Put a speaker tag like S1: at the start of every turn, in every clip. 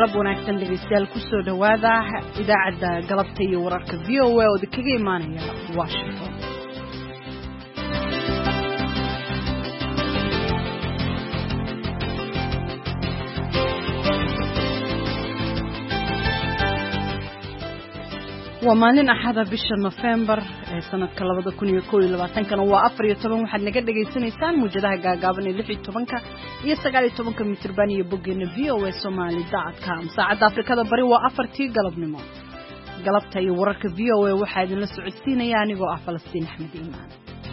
S1: galab wanaagsan dhegeystayaal ku soo dhawaada idaacadda galabta iyo wararka VOA oo kaga imaanaya Washington. waa maalin axada bisha November ee sanadka 2021 waa 14 waxaad naga dhageysanaysaan muujadaha gaagaaban ee 16 iyo 19 mitirban iyo boggeena voasomali.com saacadda Afrikada bari waa 4tii galabnimo galabta iyo wararka VOA waxaa idin la socodsiinaya anigoo ah Falastiin Axmed Iimaan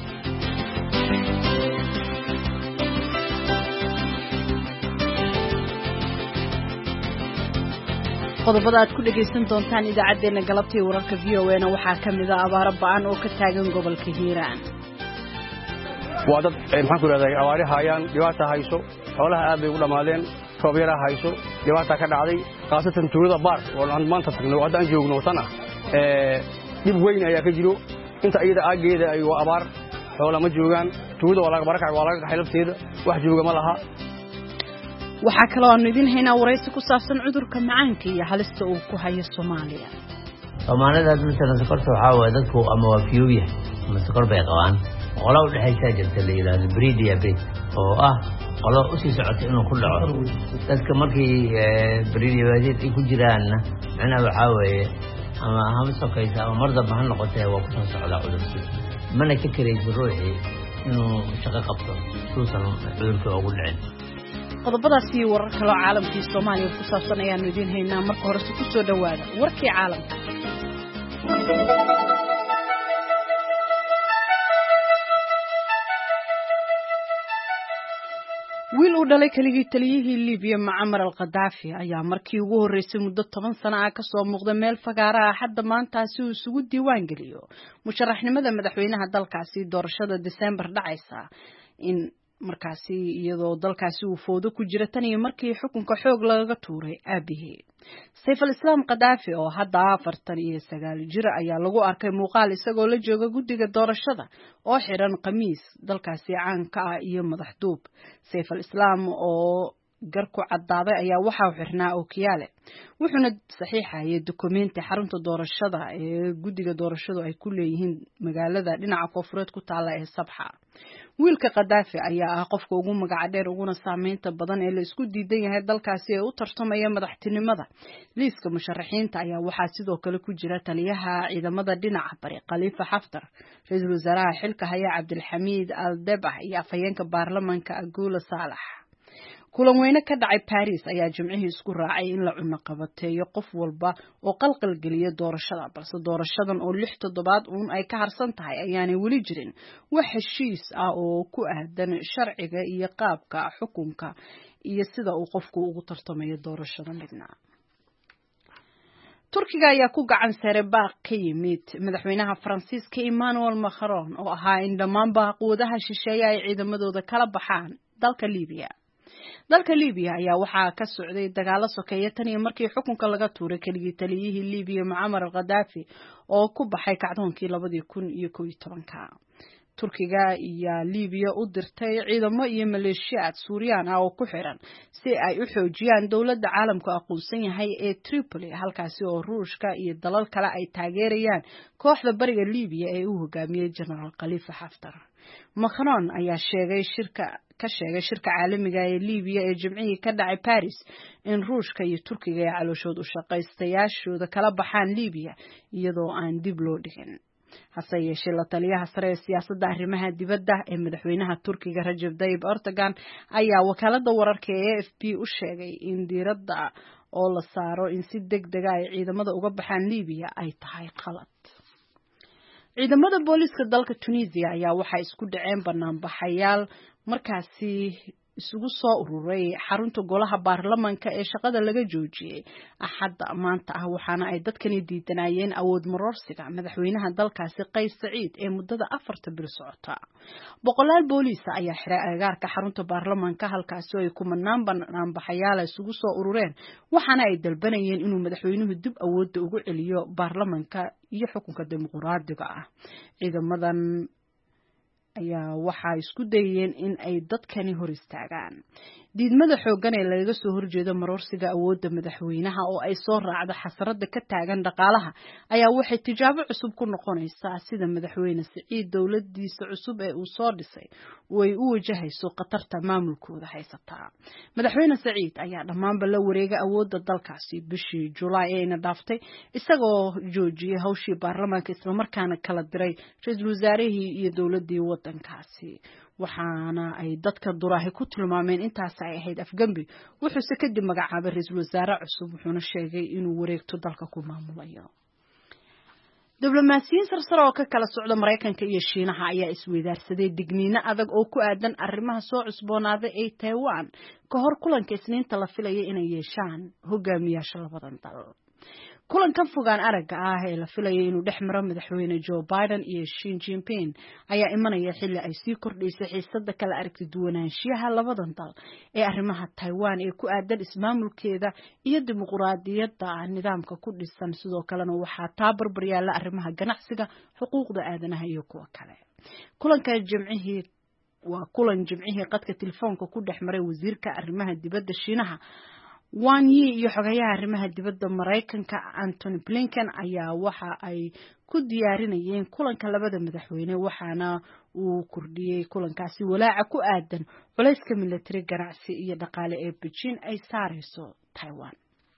S1: qodobada aad ku dhageysan doontaan idaacadeena galabta iyo wararka VOA-na waxaa kamid ah abaar ba'an oo ka taagan gobolka Hiiraan.
S2: waa dad maxaan ku raadayay abaari hayaan dhibaato hayso xoolaha aad bay u dhamaadeen roob yar hayso dhibaato ka dhacday qaasatan tuulada baar oo aan maanta tagno hadaan joogno sana dib weyn ayaa ka jiro inta ayada aageeda ay waa abaar xoolo ma joogan tuulada waa laga barakac waa laga xilabteeda wax jooga ma laha
S1: waxaa kaloo aanu idin haynaa waraysi ku saabsan cudurka macaanka iyo halista uu ku hayo Soomaaliya.
S3: Soomaalida dadka sokorta waxa way dadku ama waa fiyuuya ama sokor bay qabaan qolaw dhaxaysa jirta la yiraahdo pre-diabetes oo ah qolaw u sii socota inuu ku dhaco dadka markii pre-diabetes ay ku jiraan macna waxa way ama hab sokaysa ama marda bahan noqotay waa ku soo socda cudurka mana ka kareeyay ruuxi inuu shaqo qabto suusan cudurka ugu dhicin.
S1: qodobadaas iyo warar kale oo caalamka Soomaaliya ku saabsan ayaanu idin haynaa marka hore ku soo dhawaada warkii caalamka. wiil u dhalay kaligii taliyihii Liibiya Muammar al-Qadaafi ayaa markii ugu horeysay muddo 10 sano ah ka soo muuqda meel fagaara ah hadda maanta si uu isugu diiwaan geliyo musharaxnimada madaxweynaha dalkaasi doorashada December dhacaysa in markaasi iyadoo dalkaasi uu foodo ku jira tan iyo markii xukunka xoog laga tuuray aabihii Saif al-Islam Qadaafi oo hadda 49 jir ayaa lagu arkay muuqaal isagoo la jooga guddiga doorashada oo xiran qamiis dalkaasi caan ka ah iyo madax duub Saif al-Islam oo garku cadaaday ayaa waxa uu xirnaa ookiyaale wuxuuna saxiixayay dukumeenti xarunta doorashada ee guddiga doorashadu ay ku leeyihiin magaalada dhinaca koonfureed ku taala ee Sabxa wiilka Qadaafi ayaa ah qofka ugu magac dheer uguna saameynta badan ee la isku diidan yahay dalkaasi ee u tartamaya madaxtinimada liiska musharaxiinta ayaa waxaa sidoo kale ku jira taliyaha ciidamada dhinaca bari Khalifa Haftar ra'iisul wasaaraha xilka haya Cabdilxamiid al-Dabah iyo afhayeenka baarlamaanka Agula Saalax kulan weyne ka dhacay Paris ayaa jimcihii isku raacay in la cunno qabateeyo qof walba oo qalqal geliya doorashada balse doorashadan oo 6 toddobaad ay ka harsan tahay ayaanay weli jirin wax heshiis ah oo ku aadan sharciga iyo qaabka xukunka iyo sida uu qofku ugu tartamayo doorashada midna Turkiga ayaa ku gacan saaray baaq ka yimid madaxweynaha Faransiiska Emmanuel Macron oo ahaa in dhammaan quwadaha shisheeye ay ciidamadooda kala baxaan dalka Liibiya dalka Liibiya ayaa waxaa ka socday dagaalo sokeeye tan iyo markii xukunka laga tuuray kaligii taliyihii Liibiya Muammar al-Qadaafi oo ku baxay kacdoonkii 2011 Turkiga iyo Liibiya u dirtay ciidamo iyo maleeshiyaad Suuriyan ah oo ku xiran si ay u xoojiyaan dawladda caalamku aqoonsan yahay ee Tripoli halkaasi oo Ruushka iyo dalal kale ay taageerayaan kooxda bariga Liibiya ee uu hogaamiyay General Khalifa Haftar Macron ayaa sheegay shirka caalamiga ee Liibiya ee jimcihii ka dhacay Paris in Ruushka iyo Turkiga ay calooshooda u shaqaystayaashooda kala baxaan Liibiya iyadoo aan dib loo dhigin hase yeeshee la taliyaha sare ee siyaasadda arrimaha dibadda ee madaxweynaha Turkiga Recep Tayyip Erdogan ayaa wakaaladda wararka ee AFP u sheegay in diiradda oo la saaro in si degdeg ah ay ciidamada uga baxaan Liibiya ay tahay qalad ciidamada booliska dalka Tunisia ayaa waxa isku dhaceen banaanbaxayaal markaasi isugu soo ururay xarunta golaha baarlamaanka ee shaqada laga joojiyay axadda maanta ah waxaana ay dadkani diidanayeen awood maroorsiga madaxweynaha dalkaasi Qays Saciid ee muddada 4 bil socota boqolaal booliis ayaa xiray agagaarka xarunta baarlamaanka halkaas oo ay kumanaan banaanbaxayaal isugu soo urureen waxaana ay dalbanayeen inuu madaxweynuhu dib awoodda ugu celiyo baarlamaanka iyo xukunka dimuqraadiga ah ciidamadan ayaa waxa isku dayeen in ay dadkani hor istaagaan diidmada xooggan ee laga soo horjeedo maroorsiga awoodda madaxweynaha oo ay soo raacdo xasarada ka taagan dhaqaalaha ayaa waxay tijaabo cusub ku noqonaysaa sida madaxweyne Siciid dowladiisa cusub ee uu soo dhisay way u wajahayso qatarta maamulkooda haysata madaxweyne Siciid ayaa dhamaanba la wareegay awoodda dalkaasi bishii July ee dhaaftay isagoo joojiyay hawshii baarlamaanka isla markaana kala diray ra'iisul wasaarihii iyo dowladii wadankaasi waxaana ay dadka duraahi ku tilmaameen intaas ay ahayd afgambi wuxuu kadib magacaabay ra'iisul wasaare cusub wuxuuna sheegay inuu wareegto dalka ku maamulayo diblomaasiyiin sarsare oo ka kala socda Mareykanka iyo Shiinaha ayaa isweydaarsaday digniino adag oo ku aadan arrimaha soo cusboonaaday ee Taiwan ka hor kulanka Isniinta la filayay inay yeeshaan hogaamiyaasha labadan dal kulankan fogaan aragga ah ee la filayay inuu dhexmaro madaxweyne Joe Biden iyo Xi Jinping ayaa imanaya xilli ay sii kordhisay xiisadda kala aragti duwanaanshiyaha labadan dal ee arrimaha Taiwan ee ku aadan ismaamulkeeda iyo dimuqraadiyadda nidaamka ku dhisan sidoo kalena waxaa tabarbar yaala arrimaha ganacsiga xuquuqda aadanaha iyo kuwa kale kulanka jimcihii qadka telefoonka ku dhexmaray wasiirka arrimaha dibadda Shiinaha Wang Yi iyo xogayaha arrimaha dibadda Mareykanka Antony Blinken ayaa waxa ay ku diyaarinayeen kulanka labada madaxweyne waxaana uu kordhiyay kulankaasi walaaca ku aadan culayska military ganacsi iyo dhaqaale ee Beijing ay saarayso Taiwan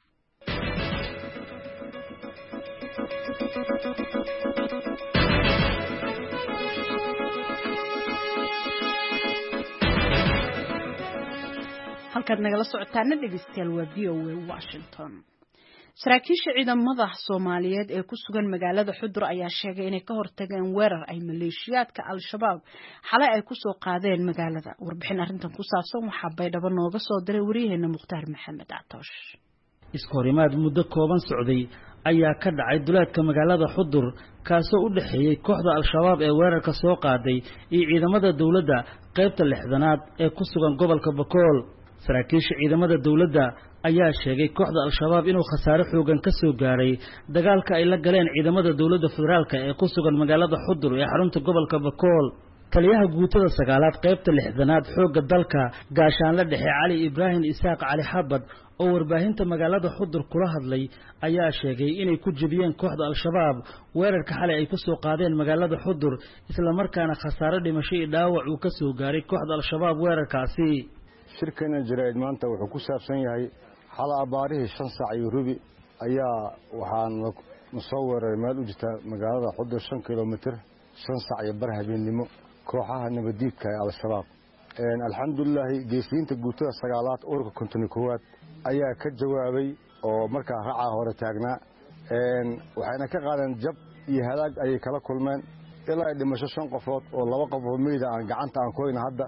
S1: halkaad nagala socotaana dhegeystayaal waa VOA Washington saraakiisha ciidamada Soomaaliyeed ee ku sugan magaalada Xudur ayaa sheegay inay ka hortageen weerar ay maleeshiyaadka Al-Shabaab xalay ay ku soo qaadeen magaalada warbixin arrintan ku saabsan waxa Baydhabo nooga soo diray wariyaheena Mukhtaar Maxamed Atoosh
S4: iskahorimaad muddo kooban socday ayaa ka dhacay duleedka magaalada Xudur kaasoo u dhaxeeyay kooxda Al-Shabaab ee weerarka soo qaaday iyo ciidamada dawladda qaybta 6aad ee ku sugan gobolka Bakool saraakiisha ciidamada dawladda ayaa sheegay kooxda Al-Shabaab inuu khasaare xoogan ka soo gaaray dagaalka ay la galeen ciidamada dawladda federaalka ee ku sugan magaalada Xudur ee xarunta gobolka Bakool taliyaha guutada 9aad qaybta 6aad xooga dalka gaashaan la dhexe Cali Ibrahim Isaaq Cali Xabad oo warbaahinta magaalada Xudur kula hadlay ayaa sheegay inay ku jabiyeen kooxda Al-Shabaab weerarka xalay ay ku soo qaadeen magaalada Xudur isla markaana khasaare dhimasho iyo dhaawac uu ka soo gaaray kooxda Al-Shabaab weerarkaasi
S5: shirkana jirayd maanta wuxuu ku saabsan yahay xal abaarihii 5 saac iyo rubi ayaa waxaan soo weeraray meel u jirta magaalada Xudur 5 kilomitir 5 saac iyo bar habeenimo kooxaha nabadiidka ee Al-Shabaab alxamdulillah geesiinta guutada 9aad ururka 51 ayaa ka jawaabay oo markaa raaca hore taagnaa waxayna ka qaadeen jab iyo halaag ay kala kulmeen ilaa ay dhimasho 5 qofood oo 2 qof oo meeyda aan gacanta aan koyna hadda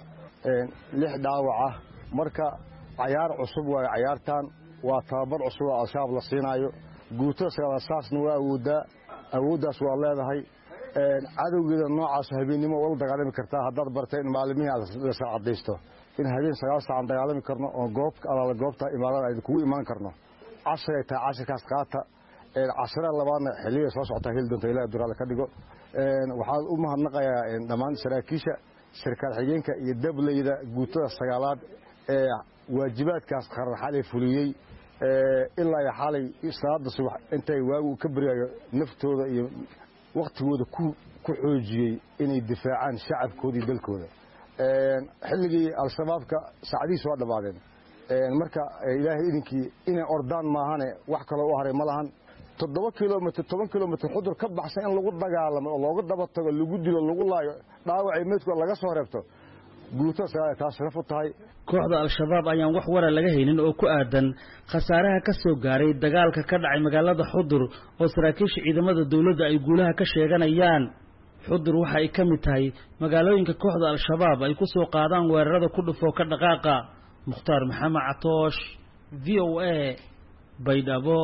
S5: 6 dhaawac ah marka ciyaar cusub waa ciyaartan waa tababar cusub oo Al-Shabaab la siinaayo guutada 9aad saasna waa awoodaas waa leedahay cadowgeeda noocaas habeenimo wada dagaalami kartaa haddaad bartay in maalimihi aad la saacadaysto in habeen 9 saac dagaalami karno oo goobta imaadada ay kugu imaan karno cashay taa cashkaas qaata casra labaadna xilliga soo socota hil doonta ilaa duraal ka dhigo waxaan u mahadnaqayaa dhamaan saraakiisha shirkad xigeenka iyo dableyda guutada 9aad ee waajibaadkaas qaran xalay fuliyay ilaa ay xalay salaada subax intay waagu ka bariyayo naftooda iyo waqtigooda ku xoojiyay inay difaacaan shacabkooda iyo dalkooda xilligii Al-Shabaabka saacadiis waa dhabaadeen marka ilaahay idinkii inay ordaan maahane wax kale oo haray ma lahan 7 kilomitir 10 kilomitir Xudur ka baxsan in lagu dagaalamo oo looga daba tago lagu dilo lagu laayo dhaawacay meedku laga soo reebto guutada taas sharaf u tahay
S4: kooxda Al-Shabaab ayaan wax warar laga helin oo ku aadan khasaaraha ka soo gaaray dagaalka ka dhacay magaalada Xudur oo saraakiisha ciidamada dawladda ay guulaha ka sheeganayaan Xudur waxa ay kamid tahay magaalooyinka kooxda Al-Shabaab ay ku soo qaadaan weerarada ku dhufo ka dhaqaaqa Mukhtaar Maxamed Atoosh VOA Baydhabo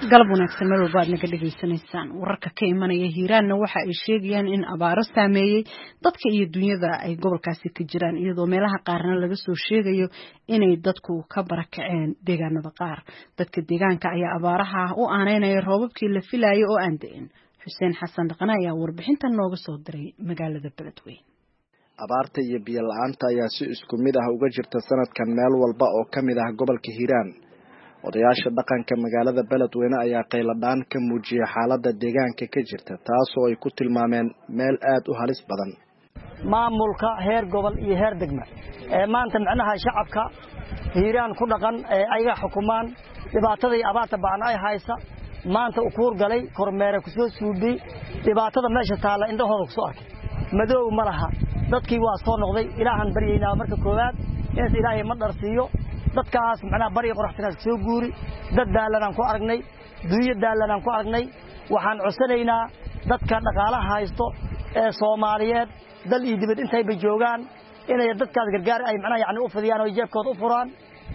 S1: galab wanaagsan meel walba aad naga dhageysanaysaan wararka ka imanaya hiiraanna waxa ay sheegayaan in abaaro saameeyey dadka iyo dunyada ay gobolkaasi ka jiraan iyadoo meelaha qaarna laga soo sheegayo inay dadku ka barakaceen deegaanada qaar dadka deegaanka ayaa abaaraha u aaneynaya roobabkii la filayay oo aan da'in xuseen xasan dhaqane ayaa warbixintan nooga soo diray magaalada Beledweyne
S6: abaarta iyo biyo la'aanta ayaa si isku mid ah uga jirta sanadkan meel walba oo ka mid ah gobolka Hiiraan odayaasha dhaqanka magaalada Beledweyne ayaa qayladaan ka muujiyay xaaladda deegaanka ka jirta taasoo ay ku tilmaameen meel aad u halis badan
S7: maamulka heer gobol iyo heer degmo maanta macnaha shacabka Hiiraan ku dhaqan ayaga xukumaan dhibaatadii abaarta baan ay haysa maanta u kuur galay kormeer ku soo suubi dhibaatada meesha taala indhahooda ku soo arkay madow malaha dadkii waa soo noqday ilaahan baryeynaa marka koowaad in ilaahay ma dharsiiyo dadkaas macnaha bari qoraxtana soo guuri dad daalanaan ku aragnay duuyo daalanaan ku aragnay waxaan codsanaynaa dadka dhaqaalaha haysto ee Soomaaliyeed dal iyo dibad intay ba joogaan inay dadkaas gargaar ay macnaha yani u fidiyaan oo jeebkooda u furaan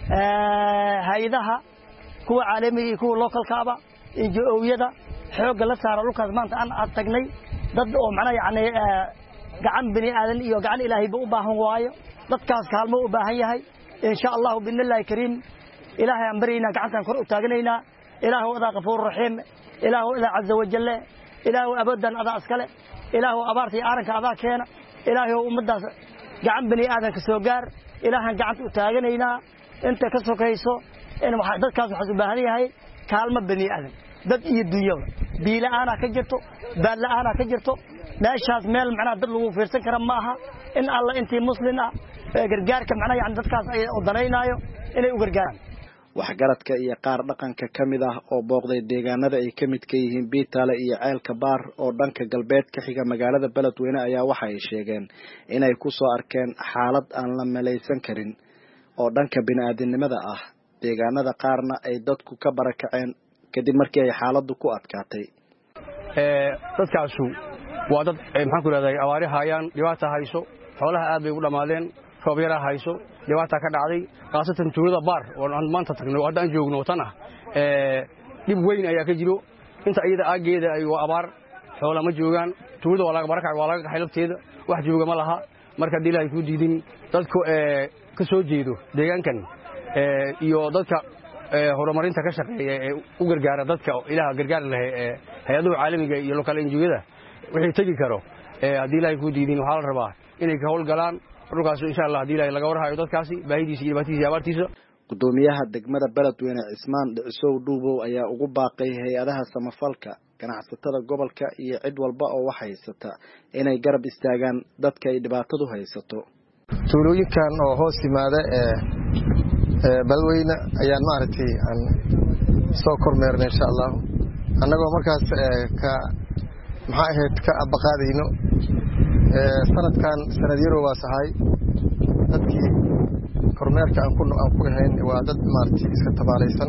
S7: hay'adaha kuwa caalamiga iyo kuwa local kaaba NGO-yada xoogga la saaro dhulkaas maanta aan tagnay dad oo macnaha yani gacan bini aadan iyo gacan ilaahay ba u baahan waayo dadkaas kaalmo u baahan yahay إن شاء الله بإذن الله الكريم إلهي أمبرينا قعنتنا كرؤ تاجنينا إله أذا غفور رحيم إله أذا عز وجل إله أبدا أذا أسكله إله أبارتي أرنك أذا كينا إله أمدا قعن بني آدم كسوجار إله قعنت تاجنينا أنت كسو كيسو إن محدد كاسو حسب هذه هاي كلمة بني آدم dad iyo dunyada biila ana ka jirto baal la ana ka jirto meeshaas meel macna dad lagu fiirsan kara ma aha in alla intii muslina gargaarka macna yani dadkaas ay u danaynaayo inay u gargaaraan
S6: waxgaradka iyo qaar dhaqanka kamid ah oo booqday deegaanada ay kamid ka yihiin Biitale iyo Ceelka Baar oo dhanka galbeed ka xiga magaalada Beledweyne ayaa waxa ay sheegeen inay ku soo arkeen xaalad aan la meeleysan karin oo dhanka bini'aadanimada ah deegaanada qaarna ay dadku ka barakaceen kadib markii ay xaaladdu ku adkaatay
S2: dadkaasu waa dad maxaan ku raadayay abaari hayaan dhibaato hayso xoolaha aad bay u dhamaadeen roob yara hayso dhibaato ka dhacday qaasatan tuulada Baar oo aan maanta tagno hadda aan joogno tan ah dib weyn ayaa ka jiro inta iyada aageeda ay abaar xoola ma joogan tuulada waa laga barakacay waa laga qaxay lafteeda wax jooga ma laha marka dilay ku diidin dadku ka soo jeedo deegaankan iyo dadka horumarinta ka shaqeeya ee u gargaara dadka ilaaha gargaar leh hay'adaha caalamiga iyo local NGO-yada wixii tagi karo hadii ilaahay ku diidin waxa la rabaa inay ka howl galaan dhulkaas insha Allah hadii ilaahay laga warhayo dadkaasi baahidiisa iyo dhibaatadiisa abaartiisa
S6: gudoomiyaha degmada Beledweyne Cismaan Dhisow Dhuubow ayaa ugu baaqay hay'adaha samafalka ganacsatada gobolka iyo cid walba oo wax haysata inay garab istaagaan dadka ay dhibaatadu haysato
S8: tuulooyinkan oo hoos yimaada Beledweyne ayaan maartay aan soo kormeernay insha Allah annagoo markaas ka maxaa ahayd ka abaqaadayno sanadkan sanad yaro waa sahay dadkii kormeerka aan ku ahayn waa dad maartay iska tabaalaysan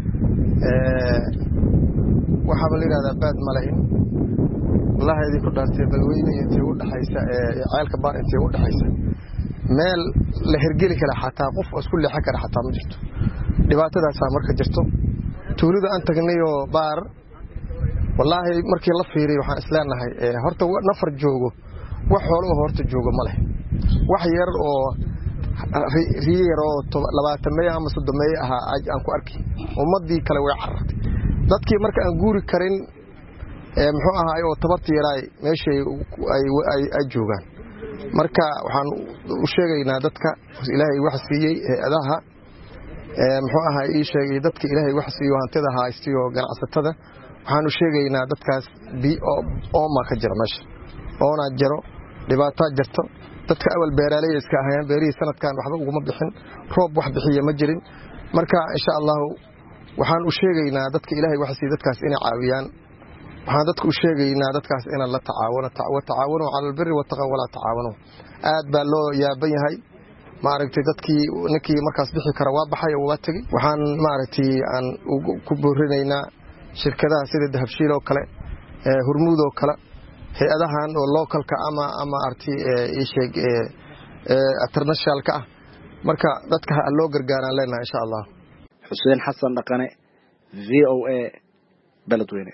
S8: waxa la yiraahdaa baad malahin wallahi idin ku dhaastay Beledweyne intii u dhaxaysa Ceelka Baar intii u dhaxaysa meel la hirgeli kara xataa qof isku leexan kara xataa ma jirto dhibaatadaas marka jirto tuulada aan tagnay oo Baar wallahi markii la fiiriyo waxaan isleenahay horta nafar joogo wax xoolo horta joogo ma leh wax yar oo riiro 20 ama 30 ah aan ku arkay ummadii kale way carartay dadkii marka aan guuri karin muxuu ahaay oo tabartii yaray meeshay ay joogaan marka waxaan u sheegaynaa dadka Ilaahay wax siiyay hay'adaha muxuu ahaay ii sheegay dadka Ilaahay wax siiyo hantida haysto ganacsatada waxaan u sheegaynaa dadkaas oo ma ka jira meesha oo jiro dhibaato jirto dadka awal beeraley iska ahayeen beerihii sanadkan waxba ugu ma bixin roob wax bixiye ma jirin marka insha Allah waxaan u sheegaynaa dadka Ilaahay wax siiyo dadkaas inay caawiyaan waxaan dadku u sheegaynaa dadkaas in la tacaawano cala albirri wattaqwa wala tacaawano aad baa loo yaaban yahay ma aragtay dadkii ninkii markaas bixi kara waa baxay oo waa tagay waxaan ma aragtay aan ku boorinaynaa shirkadaha sida Dahabshiil oo kale Hormuud oo kale hay'adahan oo localka ama arti sheeg internationalka marka dadka loo gargaaraan leenahay insha Allah
S6: Xuseen Xasan Dhaqane VOA beledweyne.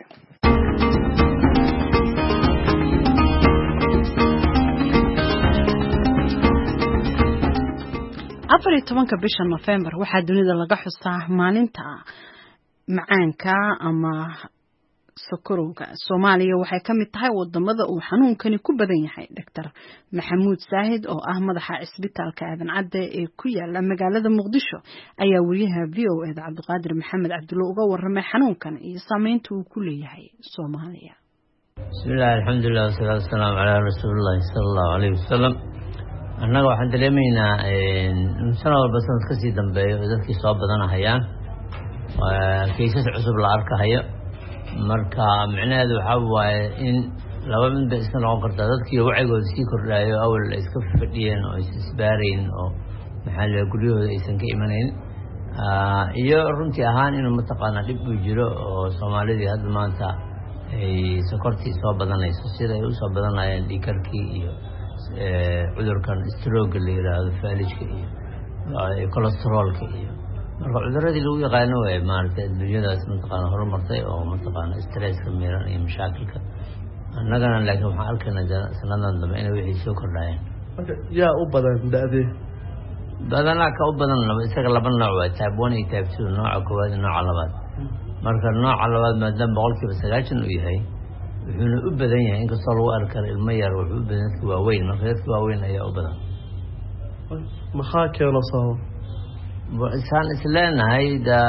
S1: afar iyo tobanka bisha November waxaa dunida laga xusaa maalinta macaanka ama sokorowga. Soomaaliya waxay ka mid tahay wadamada uu xanuunkani ku badan yahay. Dr. Maxamuud Saahid oo ah madaxa isbitaalka Aadan Cadde ee ku yaala magaalada Muqdisho ayaa wariyaha VOA Cabdiqaadir Maxamed Cabdulle uga warramay xanuunkan iyo saameynta uu ku leeyahay Soomaaliya.
S3: Bismillah, alxamdulillah, wasalaatu wasalaamu calaa rasuulillah sallallahu alayhi wasallam. annaga waxaan dareemaynaa sano walba sanad ka sii dambeeyo dadkii soo badanahayaan kiisas cusub la arkahayo. marka micnaheedu waxaa waaye in laba mid bay iska noqon kartaa dadkii wacigooda sii kordhaayo awal ay iska fadhiyeen oo isbaarayn oo maxaa la guryahooda aysan ka imanayn iyo runtii ahaan inuu mataqaanaa dhib uu jiro oo Soomaalidii hadda maanta ay sokortii soo badanayso sida ay u soo badanayeen dhiikarkii iyo cudurkan stroke la yiraahdo faalijka iyo cholesterolka iyo marka cuduradii lagu yaqaan way maartay dunyadaas mataqaana horumartay oo mataqaana stresska miran iyo mashaakilka annagana laakiin waxaan arkaynaa sanadan dambe inay wixii soo kordhayeen.
S9: marka yaa u badan daadee
S3: badana ka u badan isaga laba nooc waa type 1 iyo type 2 nooca koowaad iyo nooca labaad. marka nooca labaad maadaama 90% uu yahay wuxuuna u badan yahay inkastoo lagu arki karo ilmo yar wuxuu u badan dadka waaweyn. marka dadka waaweyn ayaa u badan.
S9: maxaa keeno sabab
S3: isaan isleenahay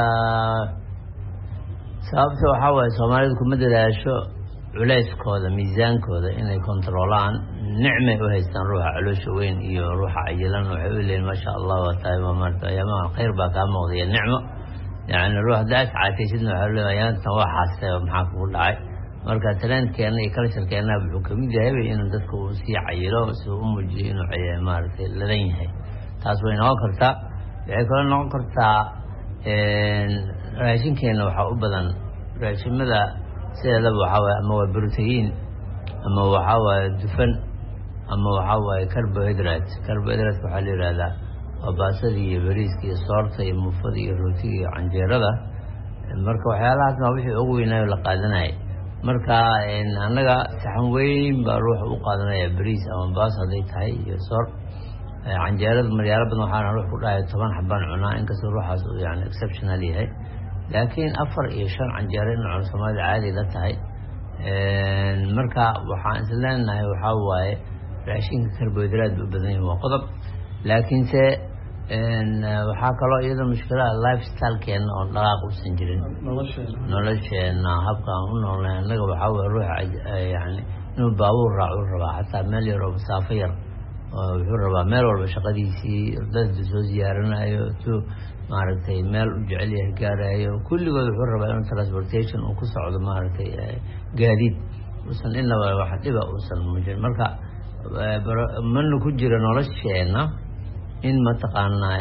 S3: sababta waxaa waaye Soomaalidu kuma dadaasho culayskooda miisaankooda inay kontroolaan. nicmay u haystaan ruuxa caloosha weyn iyo ruuxa cayilan waxay u leeyihiin maasha Allah waa tahay maarta ayaamaha khayr baa kaa muuqday nicmo yani ruux daas caataysidna waxa leeyahay tan waa xaasay maxaa kugu dhacay. marka talentkeena iyo culture-keena wuxuu ka mid yahay in dadku uu sii cayilo si uu muujiyo inuu cayay maartay ladan yahay. taas way noqon kartaa. waxay kala noqon kartaa raashinkeena waxaa u badan raashimada sideedaba waxaa waaye ama waa protein ama waxaa waaye dufan ama waxaa waaye carbohydrate. carbohydrate waxaa la yiraahdaa waa baasadii iyo bariiska iyo soorta iyo muufada iyo rootiga iyo canjeerada. marka waxyaalahaasna wixii ugu weynaayo la qaadanayay. marka annaga saxan weyn baa ruuxa u qaadanaya bariis ama baas haday tahay iyo soor. canjeerada maryaalo badan waxaana ruux ku dhahay 10 xabaan cunaa inkastoo ruuxaas uu yani exceptional yahay. laakiin 4 iyo 5 canjeero in cunno Soomaali caadi la tahay. marka waxaan isleenahay waxaa waaye raashinka carbohydrate u badan yahay waa qodob. laakiin se waxaa kaloo iyada mushkilada lifestyle-keena oo dhaqaaq uusan jirin nolosheena habka aan u noolnahay annaga waxaa waaye ruuxa yani inuu baabuur raaco rabaa xataa meel yar oo masaafo yar wuxuu rabaa meel walba shaqadiisii dadka soo ziyaaranayo maaragtay meel u jecel yahay gaarayo kulligood wuxuu rabaa inuu transportation uu ku socdo maaragtay gaadiid uusan inaba wax dhiba uusan mujin. marka mana ku jira nolosheena in mataqaanaa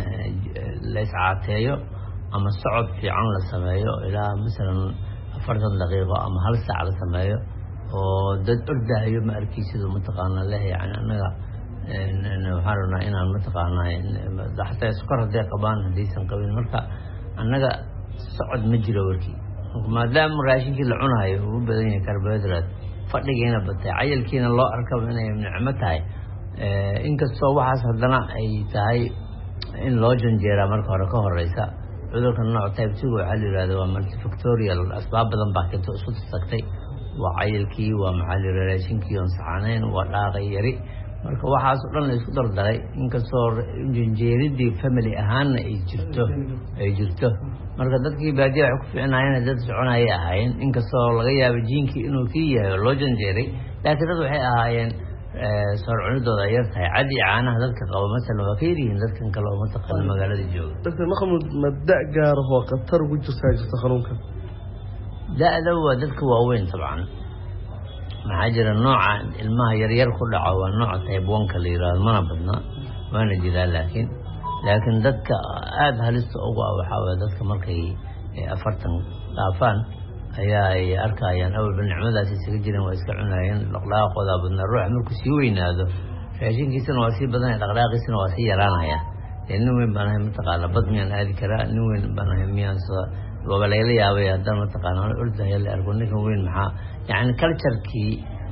S3: la iscaateeyo ama socod fiican la sameeyo ilaa masalan 40 daqiiqo ama 1 saac la sameeyo oo dad ordaayo ma arkiisido mataqaanaa leh yani annaga waxaan rabnaa inaan mataqaanaa xataa sokor hadday qabaan haddaysan qabin. marka annaga socod ma jiro warkii maadaama raashinkii la cunayo uu u badan yahay carbohydrate fadhigiina batay cayalkiina loo arkaba inay nicmo tahay. inkastoo waxaas haddana ay tahay in loo janjeeraa marka hore ka horeysa. cudurka nooc type 2 waxaa la yiraahdaa waa multifactorial asbaab badan baa keento isku tagtay. waa cayalkii waa maxaa la yiraahdaa raashinkii oo saxanayn waa dhaaqay yari. marka waxaas oo dhan la isku dardaray inkastoo janjeeridii family ahaanna ay jirto. marka dadkii baadiya waxay ku fiicnaayeen dad soconaya ahaayeen inkastoo laga yaabo jiinkii inuu kii yahay oo loo janjeeray. laakiin dad waxay ahaayeen soor cunidooda yar tahay cadi caanaha dadka qaba masalan waa ka yaryihiin dadkan kale oo mataqaana magaalada jooga.
S9: Dr. Maxamuud mabda gaar ah oo khatar ugu jirta xanuunka
S3: da'da waa dadka waaweyn tabcan maxaa jira nooca ilmaha yaryar ku dhaco waa nooca type 1 ka la yiraahdo mana badna waana jiraa laakiin dadka aad halista ugu ah waxaa waaye dadka markay 40 dhaafaan ayaa ay arkayaan awalba nicmadaas isaga jireen waa iska cunayeen dhaqdhaqaaqooda badna ruux markuu sii weynaado raashinkiisana waa sii badanaya dhaqdhaqaaqiisana waa sii yaraanaya. nin weyn baan ahay mataqaana bad miyaan aadi karaa nin weyn baan ahay miyaan وبلايلي يا أبي هذا ما تقانا الأردن هي اللي أرجونك وين محا يعني كلتشر كي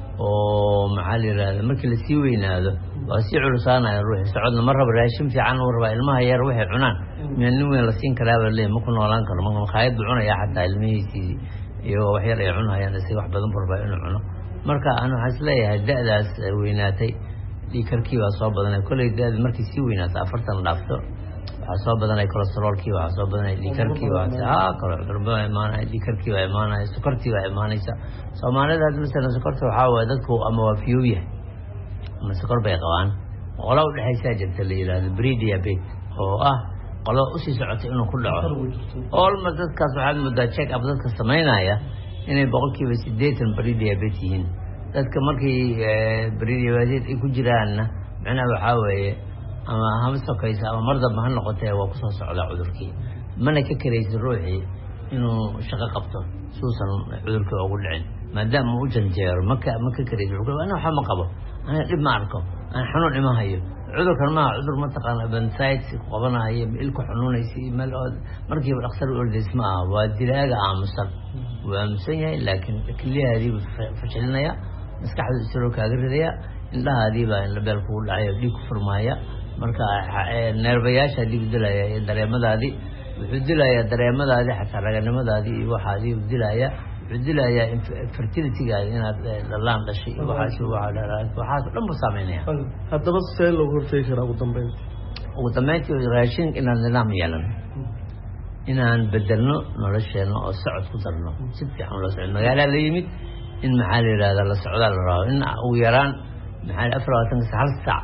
S3: ومحلي هذا مركل سيوين هذا وسيع رسانا يروح سعودنا مرة براشم في عنه وربع الماء يروح العنان من النوم لسين كلام اللي ممكن ولا نكر ممكن خايد بعنا يا حتى الميسي وحير يعنها يعني سي واحد بدن بربع عنه مركا أنا حسلي هذا ويناتي دي كركي وصاب بدنا كل ده مركي سيوينات أفرتنا لافته عصاب بدنا كوليسترول كي وعصاب بدنا دي كركي كل ربما دي كركي وإيمانه سكرتي وإيمانه سامانة هذا مثلا سكرت وحاول ذكو أما وفيويه أما سكر بيقوان ولو الحساجة اللي إلى البريدي بيت هو قالوا أسي سعت إنه كله أول ما تذكر سؤال مدة check up تذكر سمينا يا إنه بقول كي بسديت البريدي بيتين تذكر مركي بريدي بيت يكون جيراننا معنا بحاول أما هم سكيس أما مرضى ما هنقطع وقصص على عذركي من ككريس روحي إنه شقة قبطه خصوصا عذرك أقول عين ما دام موجن جير ما ككريس أنا حما قبه أنا لب ما أركب أنا حنون ما هي عذرك ما عذر ما تقنا بنسايت قبنا هي إلكو حنون يسي مال مركي بالأخسر يقول اسمها والدلاجة عامسر ومسيا لكن كل هذه فشلنا يا مسكح السلوك هذا الرياء إن لا هذه بقى إن بالقول عيب دي كفر مايا marka neerbayaasha dib dilaya dareemadaadii wuxuu dilaya dareemadaadii xataa raganimadaadii waxaadii wuxuu dilaya fertility-gaada inaad laan dhashay waxaas dhan buu saameynaya
S9: haddaba see loogu hortegi karaa ugu dambeyntii
S3: raashin inaan nidaam yeelan inaan bedelno nolosheena oo socod ku darno si fiican loo socdo magaalada la yimid in maxaa la yiraahdaa la socdaa la rabo in ugu yaraan maxaa 24 saac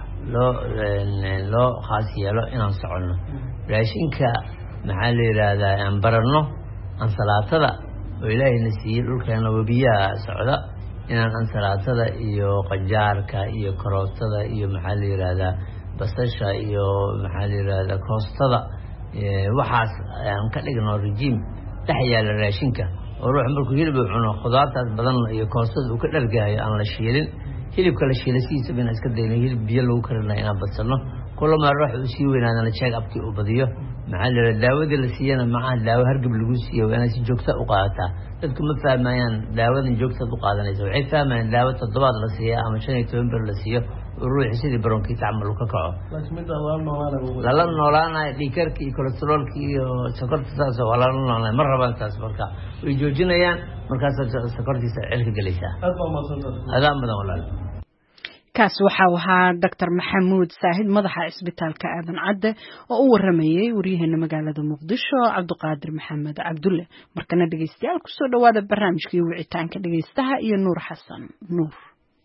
S3: loo khaas yeelo inaan soconno raashinka maxaa la yiraahdaa aan baranno aan salaatada oo Ilaahayna siiyay dhulkeena wabiyaha socda inaan salaatada iyo qajaarka iyo karootada iyo maxaa la yiraahdaa basasha iyo maxaa la yiraahdaa koostada waxaas aan ka dhigno regime dhaxyaala raashinka oo ruux markuu hilib cuno khudaartaas badan iyo koostada uu ka dhargaayo aan la shiilin hilibka la shiilasiisa bina iska deynay hilib biyo lagu karinayo inaan badsano kulama ruux uu sii weynaadana check up-kii uu badiyo maxaa la yiraahdaa daawadii la siiyana macaan daawo hargab lagu siiyo inay si joogto u qaadataa dadku ma fahmayaan daawadan joogto u qaadanayso waxay fahmayaan daawo toddobaad la siiyo ama 15 bar la siiyo ruuxi sidii bronkiit camal ka kaco la noolaanayo dhiikarka iyo kolestaroolka iyo sokorta taas oo la noolaanayo mar rabaan taas marka way joojinayaan markaas sokortiisa cirka galaysaa aad madan walaal
S1: kaas waxa ahaa Dr. Maxamuud Saahid madaxa isbitaalka Aadan Cadde oo u waramayay wariyaheena magaalada Muqdisho Cabduqaadir Maxamed Cabdulle markana dhageystayaal ku soo dhawaada barnaamijkii wicitaanka dhageystaha iyo Nuur Xasan Nuur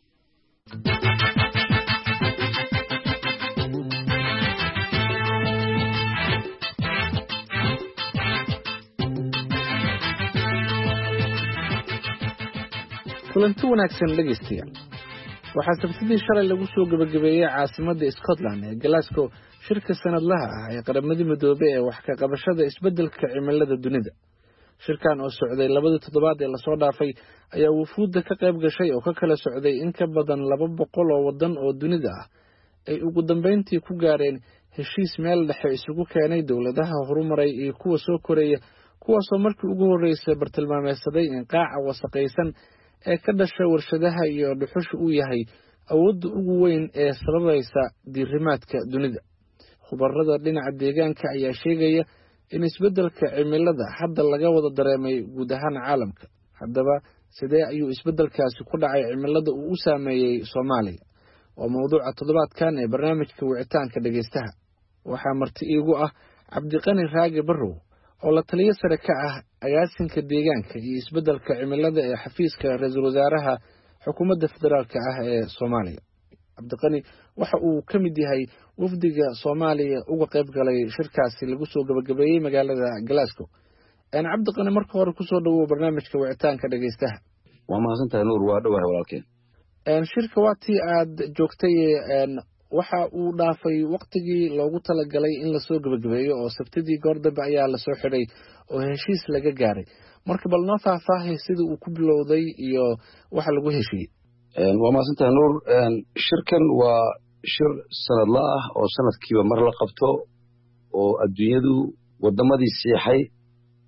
S10: kulanti wanaagsan dhageystayaal waxaa sabtidii shalay lagu soo gabagabeeyay caasimadda Scotland ee Glasgow shirka sanadlaha ah ee qaramada midoobay ee wax ka qabashada isbeddelka cimilada dunida shirkan oo socday 2 toddobaad ee la soo dhaafay ayaa wufuudda ka qayb gashay oo ka kala socday in ka badan 200 oo wadan oo dunida ah ay ugu dambeyntii ku gaareen heshiis meel dhexe isugu keenay dawladaha horumaray iyo kuwa soo koreeya kuwaasoo markii ugu horeysay bartilmaameedsaday in qaaca wasaqaysan ee ka dhashay warshadaha iyo dhuxusha uu yahay awoodda ugu weyn ee sababaysa diirimaadka dunida khubarada dhinaca deegaanka ayaa sheegaya in isbeddelka cimilada hadda laga wada dareemay guud ahaan caalamka haddaba sidee ayuu isbeddelkaasi ku dhacay cimilada uu u saameeyey Soomaaliya waa mowduuca toddobaadkan ee barnaamijka wicitaanka dhageystaha waxaa marti iigu ah Cabdiqani Raage Barrow oo la taliye sare ka ah agaasinka deegaanka iyo isbeddelka cimilada ee xafiiska ra'iisul wasaaraha xukuumadda federaalka ah ee Soomaaliya Cabdiqani waxa uu ka mid yahay wafdiga Soomaaliya uga qayb galay shirkaasi lagu soo gabagabeeyay magaalada Glasgow Cabdiqani marka hore ku soo dhawow barnaamijka wicitaanka dhageystaha
S11: waa mahadsantahay Nuur waa dhawahay walaalkeen
S10: shirka waatii aad joogtay waxa uu dhaafay waqtigii loogu talagalay in la soo gabagabeeyo oo sabtidii goor dambe ayaa la soo xidhay oo heshiis laga gaaray marka bal noo faahfaahay sida uu ku bilowday iyo waxa lagu heshiiyey
S11: waa mahadsantahay Nuur shirkan waa shir sanadla ah oo sanadkiiba mar la qabto oo adduunyadu wadamadii siixay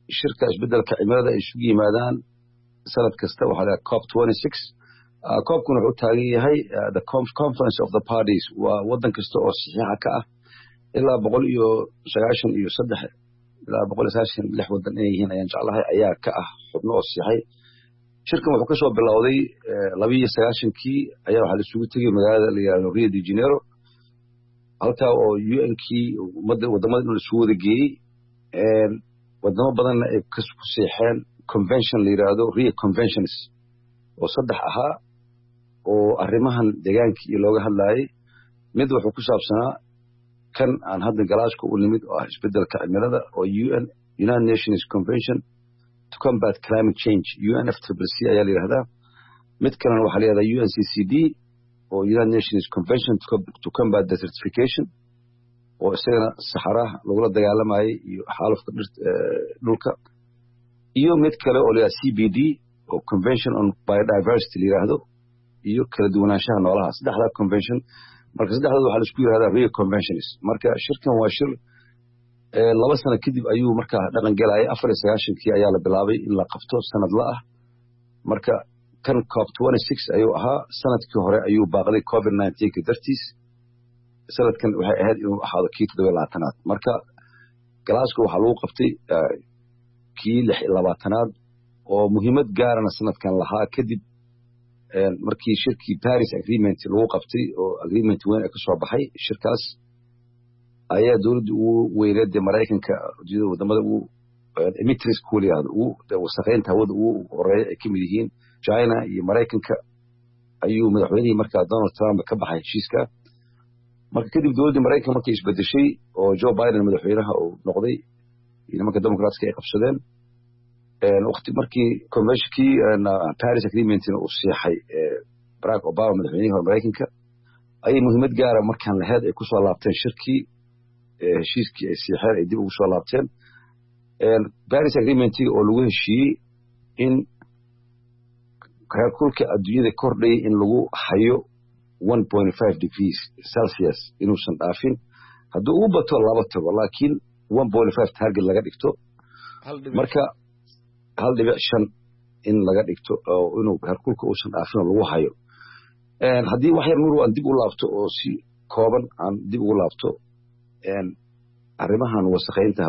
S11: shirka isbeddelka cimilada ay isugu yimaadaan sanad kasta waxaa la COP 26 COP-kuna wuxuu taagan yahay the conference of the parties waa waddan kasta oo saxiixa ka ah ilaa 193 ilaa 196 waddan inay yihiin ayaan jeclahay ayaa ka ah xubno oo saxiixay shirkan wuxuu ka soo bilowday 29kii ayaa waxaa la isugu tegay magaalada la yiraahdo Rio de Janeiro halkaa oo UN-kii wadamada inuu isugu wada geeyey wadamo badanna ay ku seexeen convention la yiraahdo Rio Conventions oo 3 ahaa oo arrimahan deegaanka iyo looga hadlayay mid wuxuu ku saabsanaa kan aan hadda Glasgow u nimid oo ah isbeddelka cimilada oo United Nations Convention to combat climate change UNFCCC ayaa la yiraahdaa mid kalena waxaa la yiraahdaa UNCCD oo United Nations Convention to combat desertification oo isagana saxaraha lagula dagaalamayay iyo xaalufka dhulka iyo mid kale oo la yiraahdo CBD oo Convention on Biodiversity la yiraahdo iyo kala duwanaanshaha noolaha saddexda convention marka saddexdooda waxaa la isku yiraahdaa Rio Conventions marka shirkan waa shir 2 sano kadib ayuu markaa dhaqan galay 94kii ayaa la bilaabay in la qabto sanad la ah marka kan COP 26 ayuu ahaa sanadkii hore ayuu baaqday COVID-19 ka dartiis sanadkan waxay ahayd inuu ahaado kii 27aad marka Glasgow waxaa lagu qabtay kii 26aad oo muhiimad gaarana sanadkan lahaa kadib markii shirkii Paris Agreement lagu qabtay oo agreement weyn ka soo baxay shirkaas ayaa dawladda ugu weyneed Mareykanka wadamada ugu emitters kuuliyada wasaqeynta hawada ugu horeeya ay kamid yihiin China iyo Mareykanka ayuu madaxweynihii markaa Donald Trump ka baxay heshiiska marka kadib dawladda Mareykanka markay isbedeshay oo Joe Biden madaxweynaha uu noqday nimanka Democratka ay qabsadeen waqti markii conventionkii Paris Agreement uu siixay Barack Obama madaxweynihii hore Mareykanka ayay muhiimad gaara markaan lahayd ay ku soo laabteen shirkii heshiiskii ay siixeen ay dib ugu soo laabteen Paris Agreement oo lagu heshiiyey in heerkulka adduunyada kordhay in lagu hayo 1.5 degrees Celsius inuusan dhaafin hadduu u bato laba tago laakiin 1.5 target laga dhigto marka 1.5 in laga dhigto oo inuu heerkulka uusan dhaafin lagu hayo haddii wax yar nuur aan dib u laabto oo si kooban aan dib ugu laabto arrimahan wasaqeynta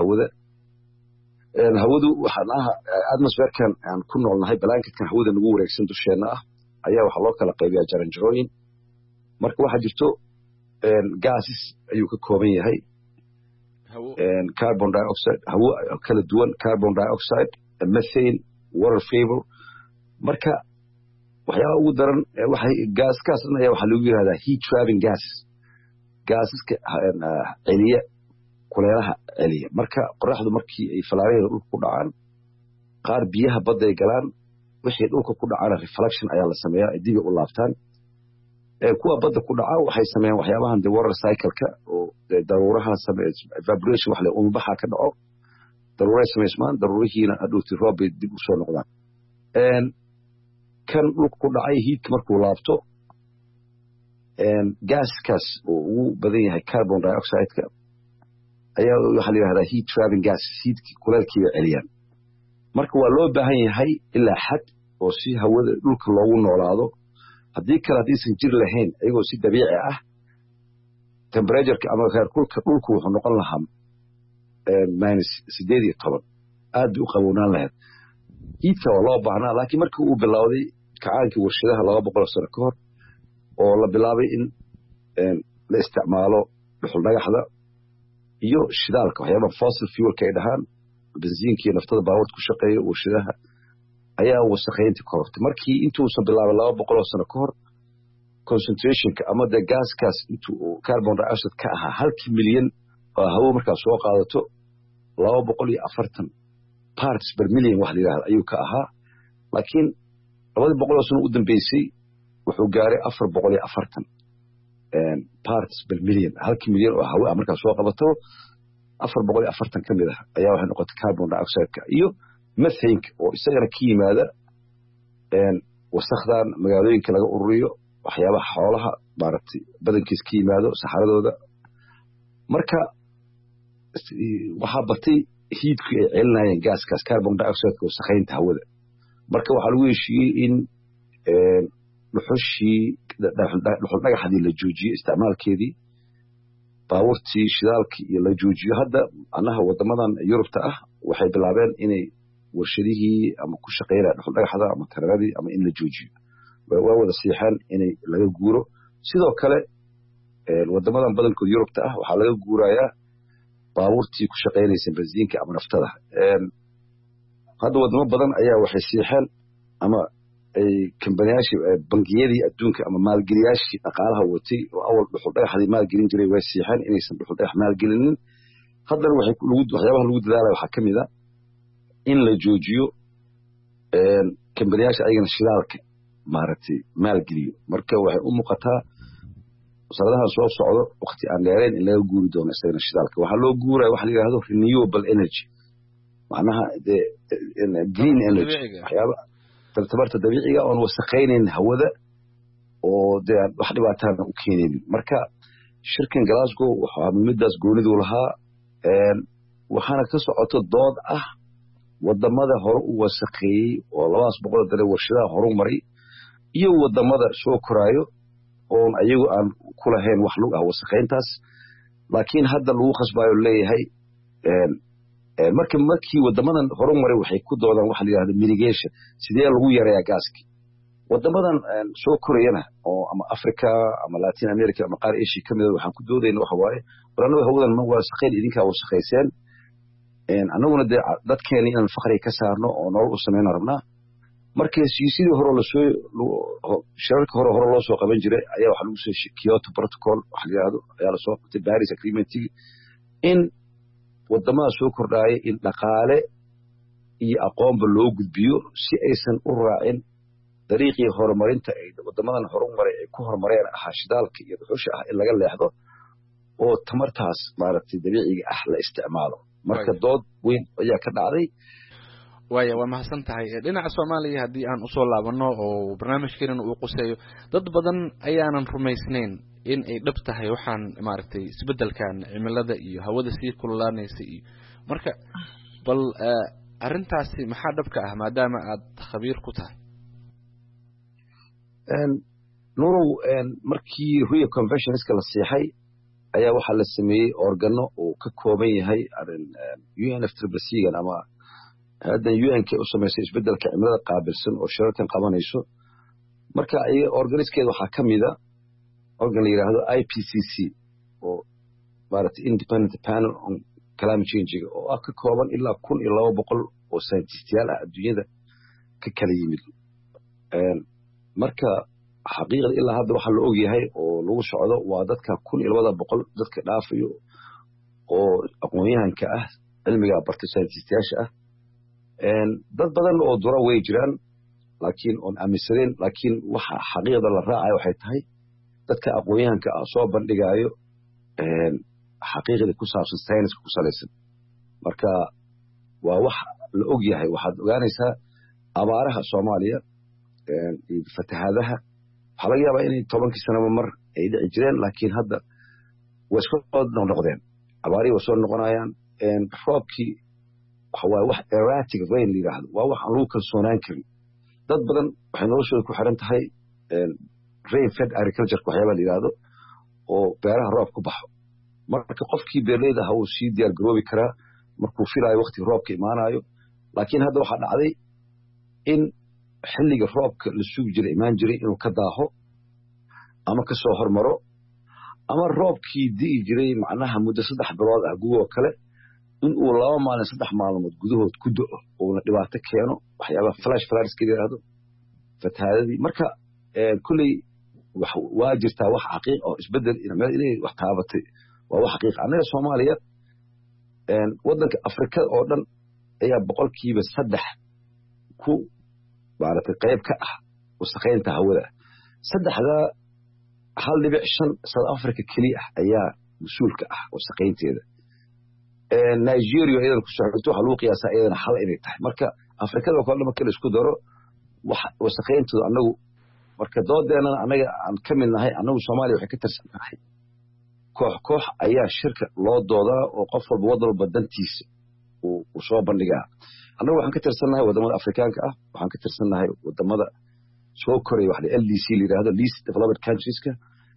S11: hawadu waxaan atmosphere-kan aan ku noolnahay balanketkan hawada nagu wareegsan dusheena ah ayaa waxa loo kala qaybiyaa jaranjarooyin marka waxa jirto gases ayuu ka kooban yahay carbon dioxide hawo kala duwan carbon dioxide methane water vapor marka waxyaaba ugu daran waxay gaaskaas ayaa waxa lagu yiraahdaa heat trapping gasaska celiya kuleelaha celiya marka qoraxdu markii ay falaaraheeda dhulka ku dhacaan qaar biyaha badda ay galaan wixii dhulka ku dhacana reflection ayaa la sameeyaa dib u laabtaan kuwa badda ku dhaca waxay sameeyaan waxyaabahan the water cycle-ka oo daruuraha sameeyo evaporation wax la umbaxa ka dhaco daruuray sameysmaan daruurihiina hadhuuti roob dib u soo noqdaan kan dhulka ku dhacay heat markuu laabto gaskaas oo ugu badan yahay carbon dioxide-ka ayaa waxa la yiraahdaa heat trapping gas heatkii kuleelkii celiyaan marka waa loo baahan yahay ilaa xad oo si hawada dhulka loogu noolaado haddii kale haddiisan jir lahayn ayagoo si dabiici ah temperatureka ama heerkulka dhulku wuxuu noqon lahaa -18 aad bay u qabownaan lahayd heatka waa loo baahnaa laakiin markii uu bilowday kacaankii warshadaha 200 sano ka hor oo la bilaabay in la isticmaalo dhuxul dhagaxda iyo shidaalka waxyaabaha fossil fuelka ay dhahaan benziinka iyo naftada baabuurta ku shaqeeya warshadaha ayaa wasaqeynta korortay markii intuusan bilaabay 200 sano ka hor concentrationka ama the gaskaas intuu carbon dioxide ka ahaa 1 milyan oo hawo markaa soo qaadato 240 parts per million wax la yiraahdo ayuu ka ahaa laakiin 200 sano u dambeysay wuxuu gaaray 440 parts per million 1 milyan oo hawo markaa soo qabato 440 kamid ah ayaa waxay noqotay carbon dioxide-ka iyo methane oo isagana ka yimaada wasaqdan magaalooyinka laga ururiyo waxyaabaha xoolaha maaragtay badankiis ka yimaado saxaradooda marka waxaa batay heatku ay celinayeen gaaskaas carbon dioxide wasakhaynta hawada marka waxaa lagu heshiiyey in dhuxul dhagaxdii la joojiyo isticmaalkeedii baabuurtii shidaalkii iyo la joojiyo hadda anaha wadamadan Yurubta ah waxay bilaabeen inay warshadihii ama ku shaqeynayaan dhuxul dhagaxda ama tareeradii ama in la joojiyo waa wada siixaan inay laga guuro sidoo kale wadamadan badankood Yurubta ah waxaa laga guurayaa baabuurtii ku shaqeynaysa benziinka ama naftada hadda wadamo badan ayaa waxay siixeen ama ay kambaniyaashi bangiyadii adduunka ama maalgeliyaashii dhaqaalaha watay oo awal dhuxul dhagaxdii maalgelin jiray way siixeen inaysan dhuxul dhagax maalgelinin haddana waxyaabaha lagu dadaalaya waxaa ka mid a in la joojiyo kambaniyaasha ayagana shidaalka maaragtay maalgeliyo marka waxay u muuqataa sanadahan soo socdo waqti aan dheerayn in laga guuri doono isagana shidaalka waxaa loo guuraya waxa la yidhaahdo renewable energy macnaha green energy waxyaaba tamarta dabiiciga oon wasaqaynayn hawada oo dee wax dhibaatana u keenaynin marka shirkan Glasgow waxaa muhiimadaas goonidu lahaa waxaana ka socoto dood ah wadamada hore u wasaqeeyey oo 200 dal warshadaha horumaray iyo wadamada soo koraayo oo ayagu aan ku lahayn wax lug ah wasaqeyntaas laakiin hadda lagu khasbayo leeyahay markii wadamadan horumaray waxay ku doodaan waxa la yiraahdo mitigation sidee lagu yareeyaa gaaska wadamadan soo korayana oo ama Africa ama Latin America ama qaar Asia kamid ah waxaan ku doodaynaa waxa waaye barnaamijka hawadan ma wasaqeyn idinka wasaqeyseen anaguna dadkeena inaan faqri ka saarno oo nolol u sameeyna rabnaa markii sidii hore la soo shirarka hore loo soo qaban jiray ayaa waxa lagu soo Kyoto Protocol waxa la yiraahdo ayaa la soo qabtay Paris Agreement in wadamada soo kordhaya in dhaqaale iyo aqoonba loo gudbiyo si aysan u raacin dariiqii horumarinta ay wadamadan horumaray ay ku horumareen shidaalka iyo dhuxusha ah in laga leexdo oo tamartaas maaragtay dabiiciga ah la isticmaalo marka dood weyn ayaa ka dhacday
S10: waa mahadsan tahay dhinaca Soomaaliya hadii aan u soo laabano oo barnaamijkeena uu quseeyo dad badan ayaanan rumaysnayn in ay dhab tahay waxaan maaragtay isbedelkan cimilada iyo hawada sii kululaanaysa iyo marka bal arintaasi maxaa dhabka ah maadaama aad khabiir ku tahay
S11: nurow markii Rio Conventionska la siixay ayaa waxa la sameeyay organo oo ka kooban yahay UNFCCC ama hadda UN ka u sameysay isbedelka cimilada qaabilsan oo shirarkan qabanayso marka ay organiskeeda waxa kamid ah organ la yiraahdo IPCC oo maaragtay Independent Panel on Climate Change oo ka kooban ilaa 1200 oo saynistiyaal ah adduunyada ka kala yimid marka xaqiiqada ilaa hadda waxa la og yahay oo lagu socdo waa dadka 1200 dadka dhaafayo oo aqoonyahanka ah cilmiga bartay saynistiyaasha ah dad badan oo dura way jiraan laakiin on amisadeen laakiin waxa xaqiiqada la raacayo waxay tahay dadka aqoonyahanka ah soo bandhigayo xaqiiqada ku saabsan sayniska ku salaysan marka waa wax la og yahay waxaad ogaanaysaa abaaraha Soomaaliya iyo fatahaadaha waxa laga yaabaa inay 10 sano mar ay dhici jireen laakiin hadda way soo noqdeen abaarihi way soo noqonayaan roobkii waa wax erratic rain yiraahdo waa wax aan lagu kalsoonaan karin dad badan waxay noloshooda ku xiran tahay rain fed agriculture waxyaaba la yiraahdo oo beeraha roob ku baxo marka qofkii beerleyda ah uu si diyaar garoobi karaa markuu filayo waqti roobka imaanayo laakiin hadda waxa dhacday in xilliga roobka la sugi jiray imaan jiray inuu ka daaho ama ka soo hormaro ama roobkii dii jiray macnaha muddo 3 bilood ah guud oo kale in uu 2 maalin 3 maalmood gudahood ku da'o oo dhibaato keeno waxyaaba flash floods ka yiraahdo fatahaadii marka kulli waa jirtaa wax xaqiiq oo isbedel inay wax taabatay waa wax xaqiiq anaga Soomaaliya wadanka Afrika oo dhan ayaa 3% ku maaragtay qayb ka ah wasaqeynta hawada 3.5 South Africa kaliya ayaa mas'uulka ah wasaqeynteeda Nigeria iyadana ku socdo waxa lagu qiyaasaa iyadana hal inay tahay marka Afrikada oo kale marka la isku daro wax wasaqeynteedu anagu marka doodeena anaga aan ka midnahay anagu Soomaaliya waxay ka tirsantahay koox ayaa shirka loo doodaa oo qof walba wadan dantiisa uu soo bandhigaa annagu waxaan ka tirsannahay wadamada afrikaanka ah waxaan ka tirsannahay wadamada soo koraya waxa LDC la yiraahdo least developed countries-ka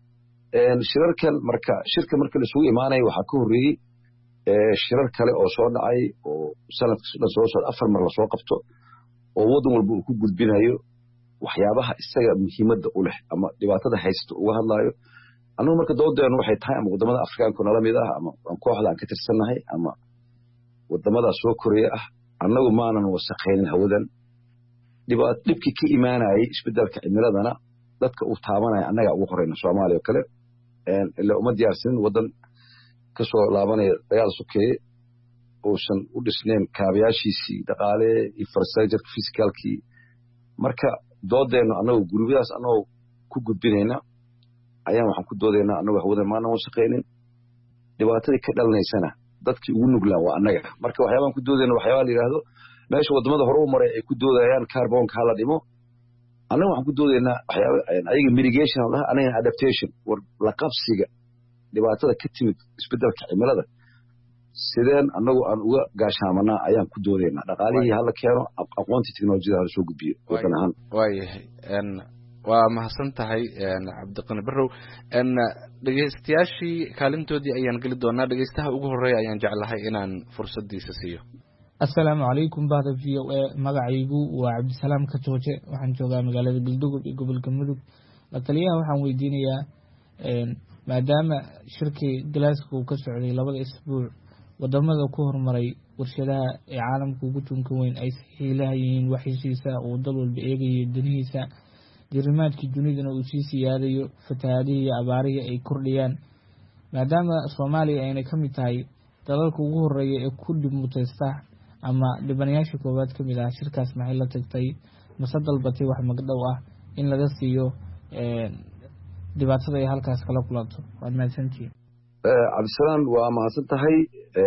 S11: shirarkan shirka marka la isugu imaanayo waxaa ka horreeyey shirar kale oo soo dhacay oo sanadka soo socda 4 mar la soo qabto oo wadan walba uu ku gudbinayo waxyaabaha isaga muhiimadda u leh ama dhibaatada haysto uga hadlayo annagu marka doodeenu waxay tahay ama wadamada afrikaanka nala mid ah ama kooxda aan ka tirsannahay ama wadamada soo koreya ah annagu maanan wasaqeynin hawadan dhibkii ka imaanayay isbedelka cimiladana dadka uu taabanaya annaga ugu horeyna Soomaaliya kale ilaa uma diyaarsanin wadan ka soo laabanaya dagaal sokeeye uusan u dhisnayn kaabayaashiisii dhaqaale infrastructure physicalkii marka doodeenu annagu gurubyadaas annagu ku gudbinayna ayaan waxaan ku doodaynaa annagu hawadan maanan wasaqeynin dhibaatadii ka dhalanaysana dadkii ugu nuglaan waa annaga marka waxyaabaan ku doodayna waxyaabaa la yiraahdo meesha wadamada hore u maray ay ku doodayaan carbonka hala dhimo annagu waxaan ku doodaynaa waxyaaba ayaga mitigation laha anaga adaptation war la qabsiga dhibaatada ka timid isbedelka cimilada sideen annagu aan uga gaashaamanaa ayaan ku doodaynaa dhaqaalihii hala keeno aqoontii teknolojiyada hala soo gudbiyo wadan ahaan
S10: waayahay waa mahadsan tahay cabdiqani barrow dhegeystayaashii kaalintoodii ayaan geli doonaa dhegeystaha ugu horeeya ayaan jeclahay inaan fursadiisa siiyo
S12: assalaamu calaykum bahda v o a magacaygu waa cabdisalaam katooje waxaan joogaa magaalada galdogob iyo gobolka mudug la taliyaha waxaan weydiinayaa maadaama shirkii Glasgow ka socday 2 isbuuc wadamada ku horumaray warshadaha ee caalamka ugu tunka weyn ay saxiilayihiin waxiisa uu dal walba eegayo danihiisa dirimaadkii dunidana uu sii siyaadayo fatahaadihii iyo abaarihii ay kordhiyaan maadaama Soomaaliya ayna ka mid tahay dalalka ugu horeeya ee ku dhimutaysta ama dhibanayaasha koowaad ka mid ah shirkaas maxay la tagtay mase dalbatay wax magdhow ah in laga siiyo dhibaatada ay halkaas kala kulanto waad mahadsantihiin
S11: cabdisalaam waa mahadsan tahay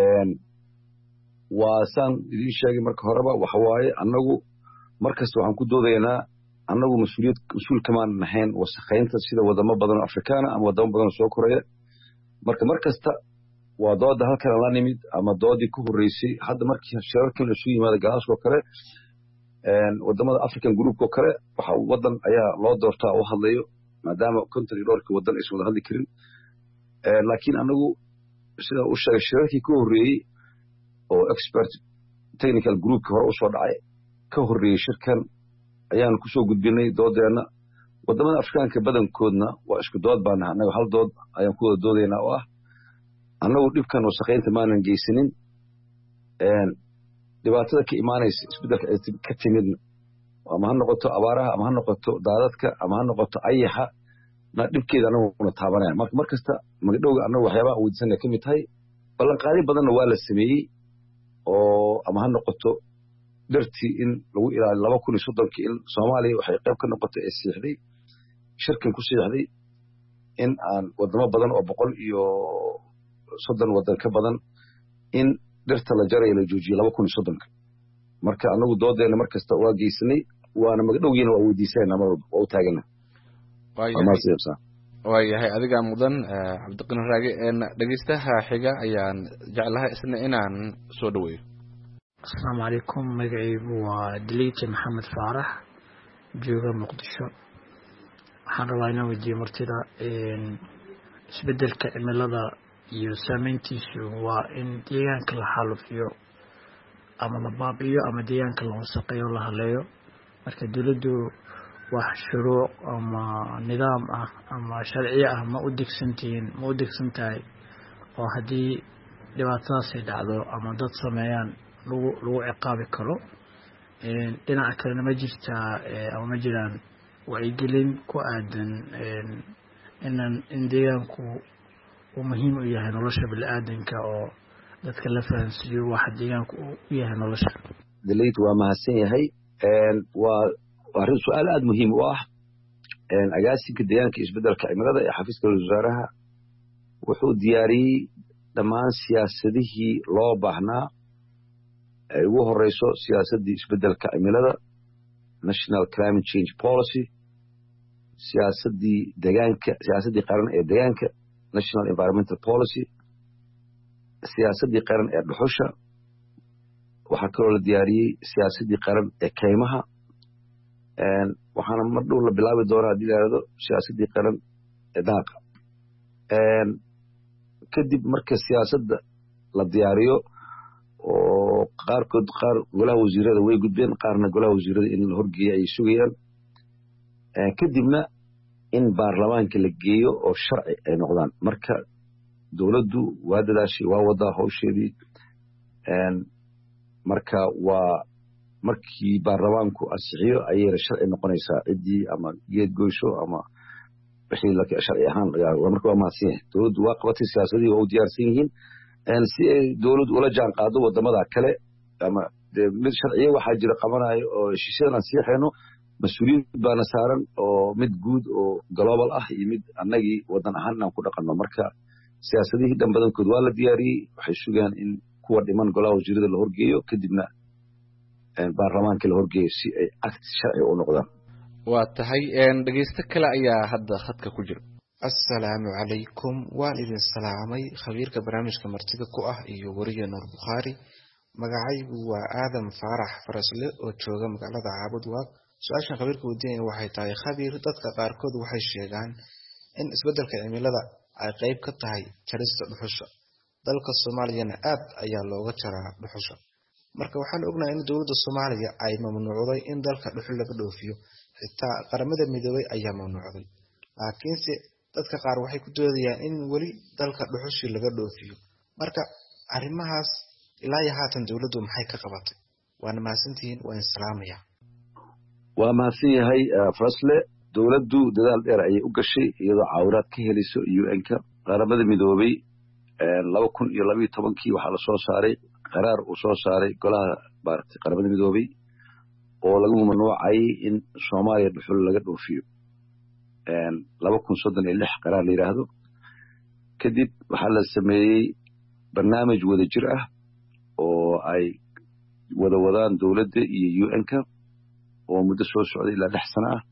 S11: waa saan idiin sheegay marka horeba waxa waaye annagu markasta waxaan ku doodaynaa annagu mas-uul kamaan nahayn wasaqeynta sida wadamo badan oo afrikaana ama wadamo badan oo soo koreya markasta waa dooda halkan la nimid ama doodii ku horeysay hadda markii shirarkan la soo yimaado Glasgow kale wadamada African Group oo kale waxa wadan ayaa loo doortaa oo hadlayo maadaama country doorka wadan ay soo hadli karin laakiin anagu sida uu sheegay shirarkii ku horeeyay oo expert technical group hore u soo dhacay ka horeeyay shirkan ayaan ku soo gudbinay doodeena wadamada Afrikaanka badankoodna waa isku dood baan anagu hal dood ayaan ku wada doodeynaa oo ah annagu dhibkan wasaqeynta maanan geysanin dhibaatada ka imaanaysa isbedelka ka timid ama ha noqoto abaaraha ama ha noqoto daadadka ama ha noqoto ayaxa na dhibkeeda anaguna taabanaya markasta magdhowga annagu waxyaabaha weydiisanaya ka mid tahay ballanqaadi badanna waa la sameeyey oo ama ha noqoto dartii in lagu ilaaliyo 2030 in Soomaaliya waxay qayb ka noqotay ee siixday shirkan ku siixday in aan wadamo badan oo 130 wadan ka badan in dhirta la jaray la joojiyo 2030 marka anagu doodeena markasta waa geysanay waana magdhowgiina waa weydiisanaa mar walba waa u taagana
S10: waayahay adiga mudan cabdiqani raage dhegeystaha xiga ayaan jeclahay isna inaan soo dhaweeyo
S13: السلام عليكم magacaygu waa Daliite Maxamed Faarax jooga Muqdisho waxaan rabaa inaan weydiiyo martida isbedelka cimilada iyo saameyntiisu waa in deegaanka la xaalufiyo ama la baabi'iyo ama deegaanka la wasaqeeyo la haleeyo marka dawladdu wax shuruuc ama nidaam ah ama sharciyo ah ma u degsan tahay oo haddii dhibaatadaas ay dhacdo ama dad sameeyaan lagu ciqaabi karo dhinaca kalena ma jirtaa ama ma jiraan wacyigelin ku aadan in deegaanku uu muhiim u yahay nolosha bini'aadanka oo dadka la fahansiiyo waxa deegaanku u yahay nolosha
S11: Daliite waa mahadsan yahay waa arrin su'aal aad muhiim u ah agaasinka deegaanka isbedelka cimilada ee xafiiska wasaaraha wuxuu diyaariyey dhammaan siyaasadihii loo baahnaa ay ugu horeyso siyaasadii isbedelka cimilada National Climate Change Policy siyaasadii qaran ee deegaanka National Environmental Policy siyaasadii qaran ee dhuxusha waxaa kaloo la diyaariyey siyaasaddii qaran ee kaymaha waxaana mar dhow la bilaabi doonaa haddii la yidhahdo siyaasaddii qaran ee daaqa kadib marka siyaasadda la diyaariyo oo qaar golaha wasiirada way gudbeen qaarna golaha wasiirada in la horgeeyo ay sugayaan kadibna in baarlamaanka la geeyo oo sharci ay noqdaan marka dowladdu waa dadaashay waa wadaa hawsheedii marka waa markii baarlamaanku ansixiyo ayayna sharci noqonaysaa ciddii ama geed goysho ama wixii sharci ahaan marka waa mahadsan yahay dowladdu waa qabatay siyaasadihii waa u diyaarsan yihiin si ay dowladdu ula jaan qaado wadamada kale ama mid sharciye waxaa jira qabanayo oo heshiisyadan aan siixayno mas-uuliyad baana saaran oo mid guud oo global ah iyo mid annagii wadan ahaan inaan ku dhaqanno marka siyaasadihii dhan badankood waa la diyaariyey waxay sugayaan in kuwa dhiman golaha wasiirada la horgeeyo kadibna baarlamaanka la horgeeyo si ay act sharci u noqdaan
S14: waa tahay dhegeysto kale ayaa hadda khadka ku jira
S15: assalaamu calaykum waan idin salaamay khabiirka barnaamijka martida ku ah iyo wariye nuur bukhaari magacaygu waa aadam faarax farasle oo jooga magaalada caabud waaq su-aashan khabiirka weydiinaya waxay tahay khabiir dadka qaarkood waxay sheegaan in isbeddelka cimilada ay qayb ka tahay jarista dhuxusha dalka soomaaliyana aad ayaa looga jaraa dhuxusha marka waxaan ognahay in dowladda soomaaliya ay mamnuucday in dalka dhuxul laga dhoofiyo xitaa qaramada midoobay ayaa mamnuucday laakiinse dadka qaar waxay ku doodayaan in weli dalka dhuxushii laga dhoofiyo marka arrimahaas ilaa iyo haatan dowladdu maxay ka qabatay waana mahadsantihiin waan salaamaya
S11: waa mahadsan yahay farasle dowladdu dadaal dheer ayay u gashay iyadoo caawinaad ka helayso UN-ka qaramada midoobay 2012 waxaa la soo saaray qaraar uu soo saaray golaha maaragtay qaramada midoobay oo lagu mamnuucay in Soomaaliya dhuxul laga dhoofiyo 2036 qaraar la yiraahdo kadib waxaa la sameeyey barnaamij wadajir ah oo ay wadaan dowladda iyo UN-ka oo muddo soo socday ilaa 6 sano ah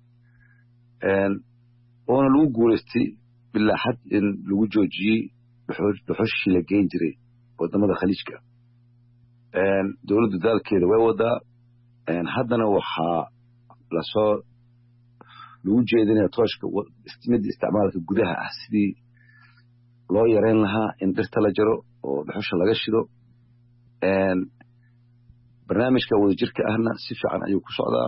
S11: oona lagu guuleystay bilaa xad in lagu joojiyey dhuxushii la geyn jiray wadamada khaliijka dowladda daalkeeda way wadaa haddana waxaa lasoo lagu jeedinaya tooshka midda isticmaalka gudaha ah sidii loo yareyn lahaa in dhirta la jaro oo dhuxusha laga shido barnaamijka wadajirka ahna si fiican ayuu ku socdaa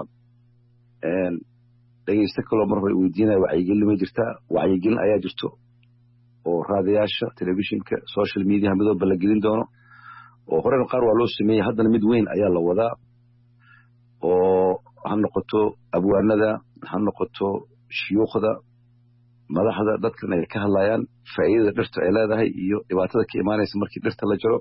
S11: dhegeysta kaloo mar hore weydiinaya wacyigelin ma jirtaa wacyigelin ayaa jirto oo raadayaasha telefishinka social media midooba la gelin doono oo horena qaar waa loo sameeyey haddana mid weyn ayaa la wadaa oo ha noqoto abwaanada ha noqoto shuyuukhda madaxda dadkan ay ka hadlayaan faa'iidada dhirta ay leedahay iyo dhibaatada ka imaanaysa markii dhirta la jaro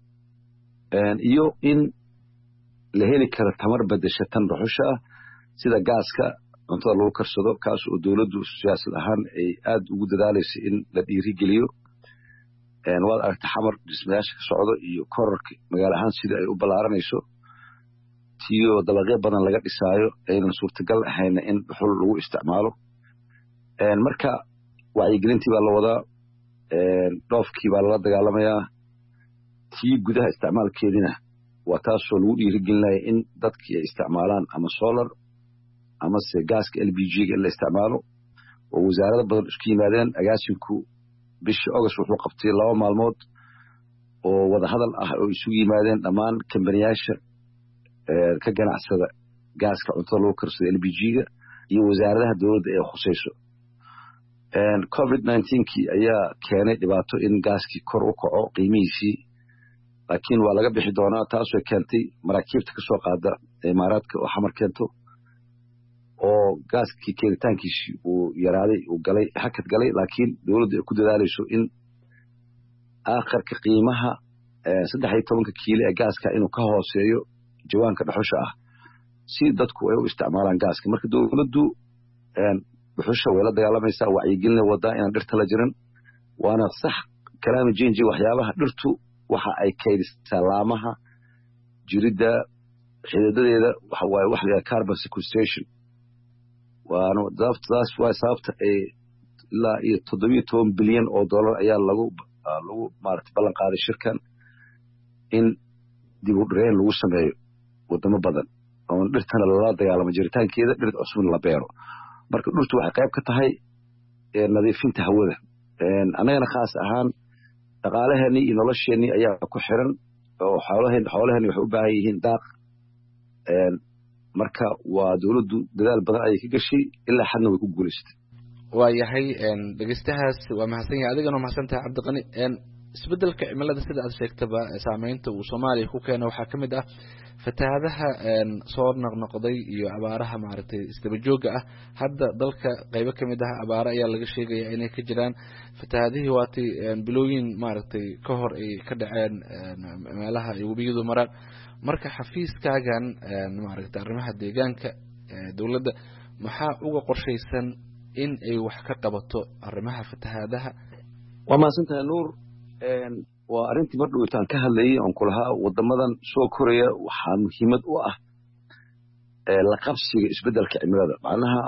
S11: iyo in la heli karo tamar bedesha tan dhuxusha ah sida gaaska cuntada lagu karsado kaas oo dowladdu siyaasad ahaan ay aad ugu dadaalayso in la dhiirigeliyo waad aragtay xamar dhismayaasha ka socdo iyo kororka magaalo ahaan sida ay u ballaaranayso tiyo dabaqyo badan laga dhisaayo aynan suurtagal ahayna in dhuxul lagu isticmaalo marka wacyigelintii baa la wadaa dhoofkii baa lala dagaalamayaa tii gudaha isticmaalkeedina waa taasoo lagu dhiirigelinaya in dadkii ay isticmaalaan ama solar amase gaaska LPG-ga in la isticmaalo oo wasaarada badan isku yimaadeen agaasinku bishii August wuxuu qabtay 2 maalmood oo wada hadal ah oo isugu yimaadeen dhammaan kambaniyasha ka ganacsada gaaska cuntada lagu karsado LPG-ga iyo wasaaradaha dowladda ee khusayso COVID-19-kii ayaa keenay dhibaato in gaaskii kor u kaco qiimihiisii laakiin waa laga bixi doonaa taasoo keentay maraakiibta ka soo qaada imaaraadka oo xamar keento oo gaaskii keelitaankiisii uu yaraaday uu galay hakad galay laakiin dowladdu ay ku dadaalayso in aakhirka qiimaha 13 kiilo ee gaaska inuu ka hooseeyo jawaanka dhuxusha ah si dadku ay u isticmaalaan gaaska marka dowladdu dhuxusha way la dagaalamaysaa wacyigelin wadaa inaan dhirta la jirin waana sax kalaam jinji waxyaabaha dhirtu waxa ay kaydisaa laamaha jirida xididadeeda waxa waaye wax la carbon sequestration waana daaftaas waa sababta ay ilaa iyo 17 bilyan oo dollar ayaa lagu maartay ballan qaaday shirkan in dib u dhireen lagu sameeyo wadamo badan oo dhirtana lala dagaalamo jiritaankeeda dhir cusub la beero marka dhirtu waxay qayb ka tahay nadiifinta hawada anagana khaas ahaan dhaqaalaheeni iyo nolosheeni ayaa ku xiran oo xoolaheeni waxay u baahan yihiin daaq marka waa dawladdu dadaal badan ayay ka gashay ilaa xadna way ku guulaysatay
S14: waayahay dhegeystahaas waa mahadsan yahay adigana mahadsantahay cabdiqani isbedelka cimilada sida aad sheegtaba saameynta uu Soomaaliya ku keeno waxaa kamid ah fatahaadaha soo noqnoqday iyo abaaraha maaragtay isdaba jooga ah hadda dalka qaybo kamid ah abaara ayaa laga sheegayaa inay ka jiraan fatahaadihii waati bilooyin maaragtay ka hor ay ka dhaceen meelaha ay wabiyadu maraan marka xafiiskaagan maaragtay arrimaha deegaanka dawladda maxaa uga qorshaysan in ay wax ka qabato arrimaha fatahaadaha
S11: waa maasantahay nuur waa arrintii mar dhowtaan ka hadlayay oon ku lahaa wadamadan soo koraya waxaa muhiimad u ah la qabsiga isbedelka cimilada macnaha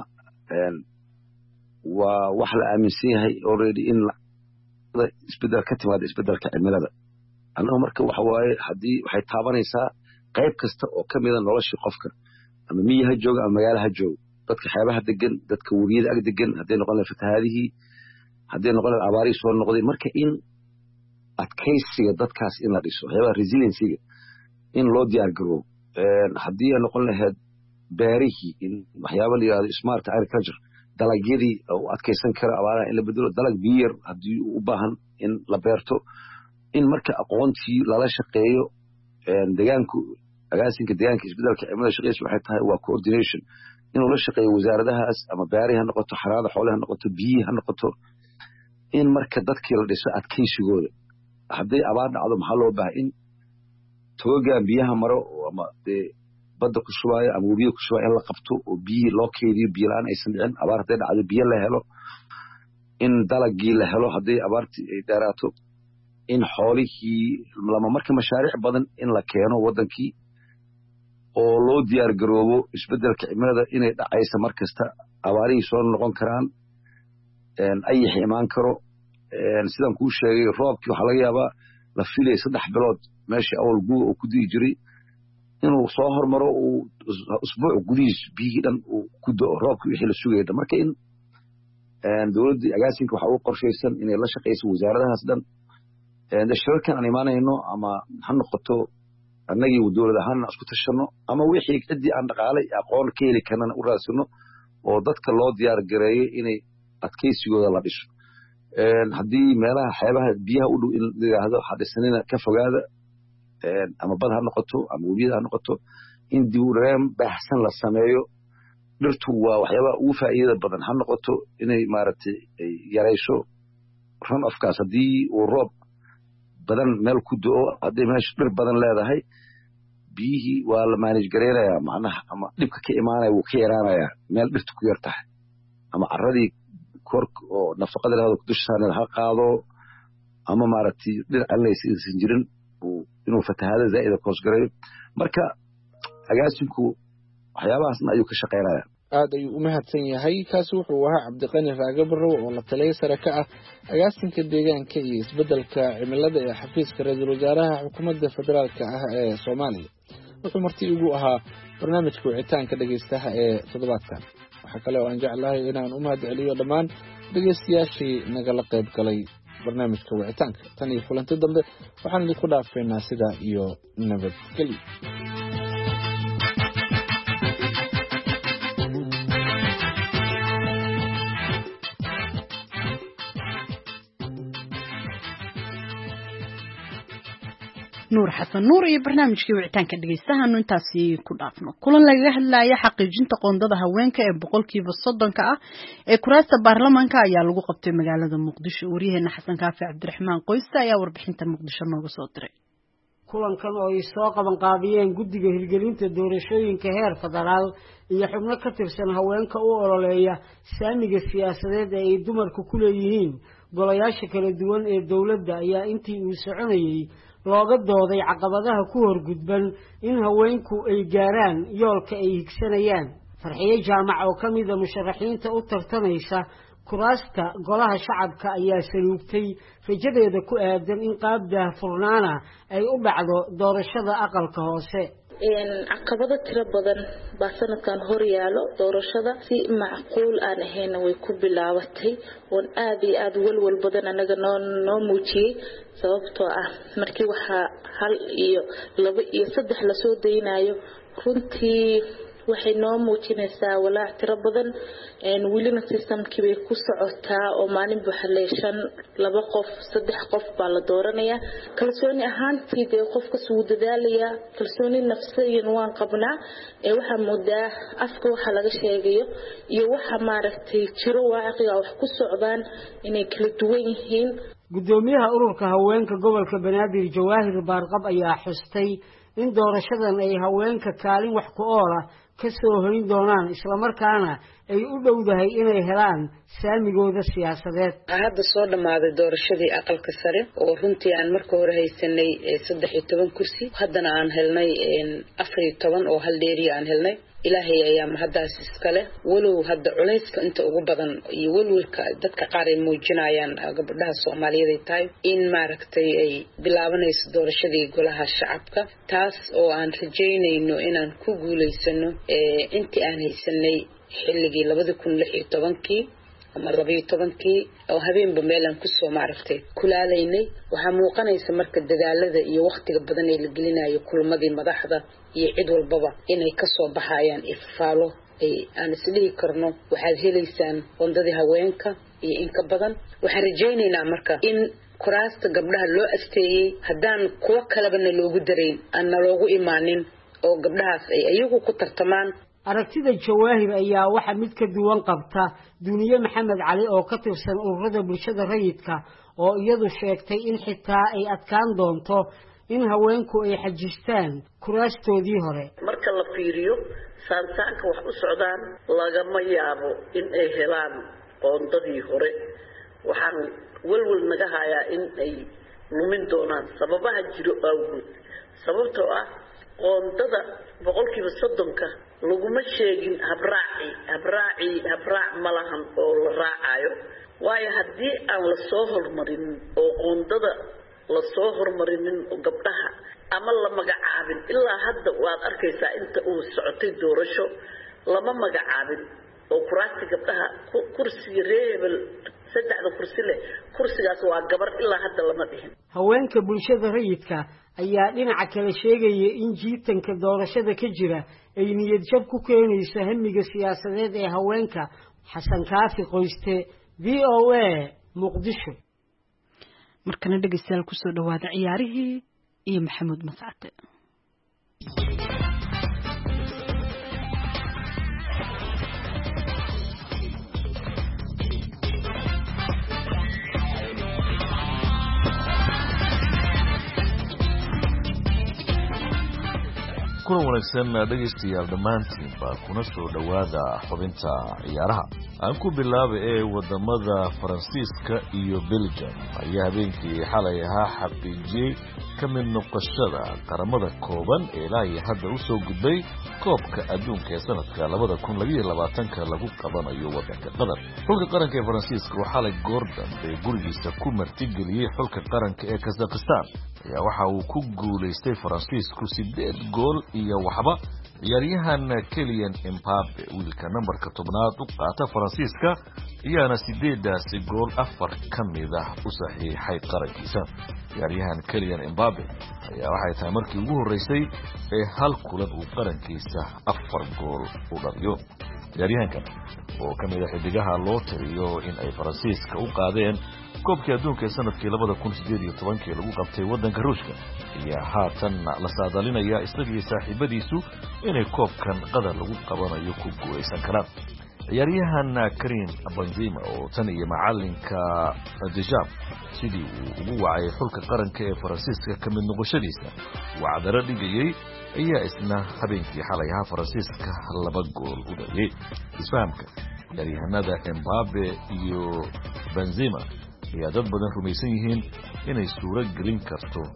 S11: waa wax la aaminsan yahay already in isbedel ka timaada isbedelka cimilada annaga marka waxa waaye haddii waxay taabanaysaa qayb kasta oo ka mida noloshii qofka ama miyi ha jooga ama magaalo ha jooga dadka xeebaha degan dadka webiyada ag degan hadday noqon lahayd fatahaadihii hadday noqon lahayd abaarihii soo noqday marka in adkaysiga dadkaas in la dhiso waxyaabaha resiliencyga in loo diyaar garoobo haddii ay noqon lahayd beerihii in waxyaaba la yidhahdo smart agriculture dalagyadii u adkaysan kara abaaraha in la bedelo dalag biyar haddii u baahan in la beerto in marka aqoontii lala shaqeeyo deegaanku agaasinka deegaanka isbedelka cimilada shaqeysa waxay tahay waa coordination inuu la shaqeeyo wasaaradahaas ama beerihi ha noqoto xanaanada xoolaha ha noqoto biyihii ha noqoto in marka dadkii la dhiso adkaysigooda hadday abaar dhacdo maxaa loo baahay in toogaan biyaha maro ama dee badda ku shubaayo ama webiga ku shubaayo in la qabto oo biyihii loo keydiyo biyo la-aan aysan dhicin abaar hadday dhacdo biyo la helo in dalagii la helo hadday abaartii ay dheeraato in xoolihii lama marka mashaariic badan in la keeno waddankii oo loo diyaar garoobo isbedelka cimilada inay dhacaysa mar kasta abaarihii soo noqon karaan ayax imaan karo sidaan kuu sheegay roobkii waxaa laga yaabaa la filay 3 bilood meeshii awal guga uu ku di'i jiray inuu soo hormaro uu usbuuc gudihiis biyihii dhan uu ku da'o roobkii wixii la sugayay marka in dawladdii agaasinka waxaa ugu qorshaysan inay la shaqayso wasaaradahaas dhan shirarkan aan imaanayno ama ha noqoto annagii dawlad ahaanna isku tashano ama wixii ciddii aan dhaqaale aqoon ka heli karnana u raadsano oo dadka loo diyaar gareeyo inay adkaysigooda la dhiso haddii meelaha xeebaha biyaha u dhow in la yidhaahdo hadhisanina ka fogaada ama bad ha noqoto ama webiyada ha noqoto in dib u dhireen baahsan la sameeyo dhirtu waa waxyaabaha ugu faa'iidada badan ha noqoto inay maaragtay ay yarayso run ofkaas haddii uu roob badan meel ku da'o hadday meesha dhir badan leedahay biyihii waa la manage gareynayaa macnaha ama dhibka ka imaanaya wuu ka yaraanayaa meel dhirtu ku yar tahay ama carradii kork oo nafaqada leedahay dusha saarneed ha qaado ama maaragtay dhir calinaysa aysan jirin inuu fatahaada zaa'ida koos gareeyo marka agaasinku waxyaabahaasna ayuu ka shaqeynayaa
S10: aad ayuu u mahadsan yahay kaasi wuxuu ahaa cabdiqani raage barrow oo la taliya sare ka ah agaasinka deegaanka iyo isbedelka cimilada ee xafiiska ra-iisul wasaaraha xukuumadda federaalka ah ee Soomaaliya wuxuu marti ugu ahaa barnaamijka wicitaanka dhageystaha ee toddobaadkan waxaa kale oo aan jeclahay inaan u mahad celiyo dhammaan dhageystayaashii nagala qayb galay barnaamijka wicitaanka tan iyo kulanti dambe waxaan idinku dhaafeynaa sidaa iyo nabadgelyo
S1: nuur xasan nuur iyo barnaamijkii wicitaanka dhageystahaanu intaasi ku dhaafno kulan lagaga hadlaya xaqiijinta qoondada haweenka ee 30% ah ee kuraasta baarlamaanka ayaa lagu qabtay magaalada muqdisho wariyaheena xasan kaafi cabdiraxmaan qoyste ayaa warbixinta muqdisho nooga soo diray
S16: kulankan oo ay soo qaban qaabiyeen guddiga hirgelinta doorashooyinka heer federaal iyo xubno ka tirsan haweenka u ololeeya saamiga siyaasadeed ee ay dumarku ku leeyihiin golayaasha kala duwan ee dowladda ayaa intii uu soconayay looga dooday caqabadaha ku horgudban in haweenku ay gaaraan yoolka ay higsanayaan farxiyo jaamac oo ka mid ah musharaxiinta u tartamaysa kuraasta golaha shacabka ayaa saluugtay rajadeeda ku aadan in qaab daahfurnaana ay u dhacdo doorashada aqalka hoose
S17: caqabado tiro badan baa sanadkan hor yaalo doorashada si macquul aan ahayn way ku bilaabatay oo aad iyo aad walwal badan anaga noo muujiyay sababtoo ah markii waxa 1 iyo 2 iyo 3 la soo daynayo runtii waxay noo muujinaysaa walaac tiro badan welina systemkii bay ku socotaa oo maalin buuxaleeshan 2 qof 3 qof baa la dooranaya kalsooni ahaantii dee qofka suu dadaalaya kalsooni nafsiyan waan qabnaa waxa moodaa afka waxa laga sheegayo iyo waxa maaragtay jiro waaqiga wax ku socdaan inay kala duwan yihiin
S16: gudoomiyaha ururka haweenka gobolka Banaadir Jawaahir Baarqab ayaa xustay in doorashadan ay haweenka kaalin wax ku ool ah ka soo hoyn doonaan isla markaana ay u dhowdahay inay helaan saamigooda siyaasadeed
S18: hadda soo dhamaaday doorashadii aqalka sare oo runtii aan marka hore haysanay 13 kursi haddana aan helnay 14 oo hal dheeri aan helnay ilaahay ayaa mahadaas iskale walow hadda culayska inta ugu badan iyo walwalka dadka qaar ay muujinayaan gabdhaha Soomaaliyeed ay tahay in maaragtay ay bilaabanayso doorashadii golaha shacabka taas oo aan rajaynayno inaan ku guuleysano intii aan haysanay xilligii 2016 ama 12 oo habeenba meelan ku soo maaragtay kulaalaynay waxa muuqanaysa marka dadaalada iyo waqtiga badan ee la gelinayo kulmadii madaxda iyo cid walbaba inay ka soo baxayaan ifaalo aan isdhihi karno waxaad helaysaan wandadii haweenka iyo in ka badan waxaan rajaynaynaa marka in kuraasta gabdhaha loo asteeyay haddaan kuwa kalebana loogu dareyn aan loogu imaanin oo gabdhahaas ay ayagu ku tartamaan
S16: aragtida Jawaahir ayaa waxa mid ka duwan qabta Duniye Maxamed Cali oo ka tirsan ururada bulshada rayidka oo iyadu sheegtay in xitaa ay adkaan doonto in haweenku ay xajistaan kuraastoodii hore
S19: marka la fiiriyo saansaanka wax u socdaan lagama yaabo in ay helaan qoondadii hore waxaan walwal naga hayaa in ay lumin doonaan sababaha jiro awgeed sababtoo ah qoondada 30% laguma sheegin habraac malahan oo la raacayo waayo haddii aan la soo hormarin oo qoondada la soo hormarinin gabdhaha ama la magacaabin ilaa hadda waad arkaysaa inta uu socotay doorasho lama magacaabin oo kuraasta gabdhaha kursiga reebel 3 kursi leh kursigaas waa gabar ilaa hadda lama dhihin
S16: haweenka bulshada rayidka ayaa dhinaca kale sheegaya in jiitanka doorashada ka jira ay niyad jab ku keenayso hamiga siyaasadeed ee haweenka Xasan Kaafi Qoyste VOA Muqdisho
S1: markana dhageystayaal ku soo dhawaada ciyaarihii iyo Maxamuud Mascade
S20: kulan wanaagsan dhageystayaal dhammaantiinba kuna soo dhawaada xubinta ciyaaraha aan ku bilaabay wadamada Faransiiska iyo Belgium ayaa habeenkii xalay ahaa xaqiijiyay ka mid noqoshada qaramada kooban ee ilaa hadda u soo gudbay koobka adduunka ee sanadka 2022 lagu qabanayo wadanka Qatar. Xulka qaranka ee Faransiiska waxa la Gordon ee gurigiisa ku martigeliyay xulka qaranka ee Kazakhstan ayaa waxa uu ku guuleystay Faransiisku 8 gool iyo waxba ciyaaryahan Kylian Mbappe wiilka nambarka 10aad u qaata Faransiiska iyana 8 gool 4 kamid ah u saxiixay qarankiisa. ciyaaryahan Kylian Mbappe ayaa waxay tahay markii ugu horeysay ee hal kulan uu qarankiisa 4 gool u dhaliyo. ciyaaryahankan oo kamid ah xidigaha loo tiriyo in ay Faransiiska u qaadeen koobkii adduunka ee sanadkii 2018 lagu qabtay wadanka Ruushka ayaa haatan la saadalinaya isagii saaxiibadiisu inay koobkan Qatar lagu qabanayo ku guuleysan karaan. ciyaaryahan Karim Benzema oo tan iyo macalinka Deschamps sidii uu ugu wacay xulka qaranka ee Faransiiska ka mid noqoshadiisa wacdara dhigayay ayaa isna habeenkii xalay ahaa Faransiiska 2 gool u dhaliyay. isfahamka ciyaaryahanada Mbappe iyo Benzema ayaa dad badan rumaysan yihiin inay suuro gelin karto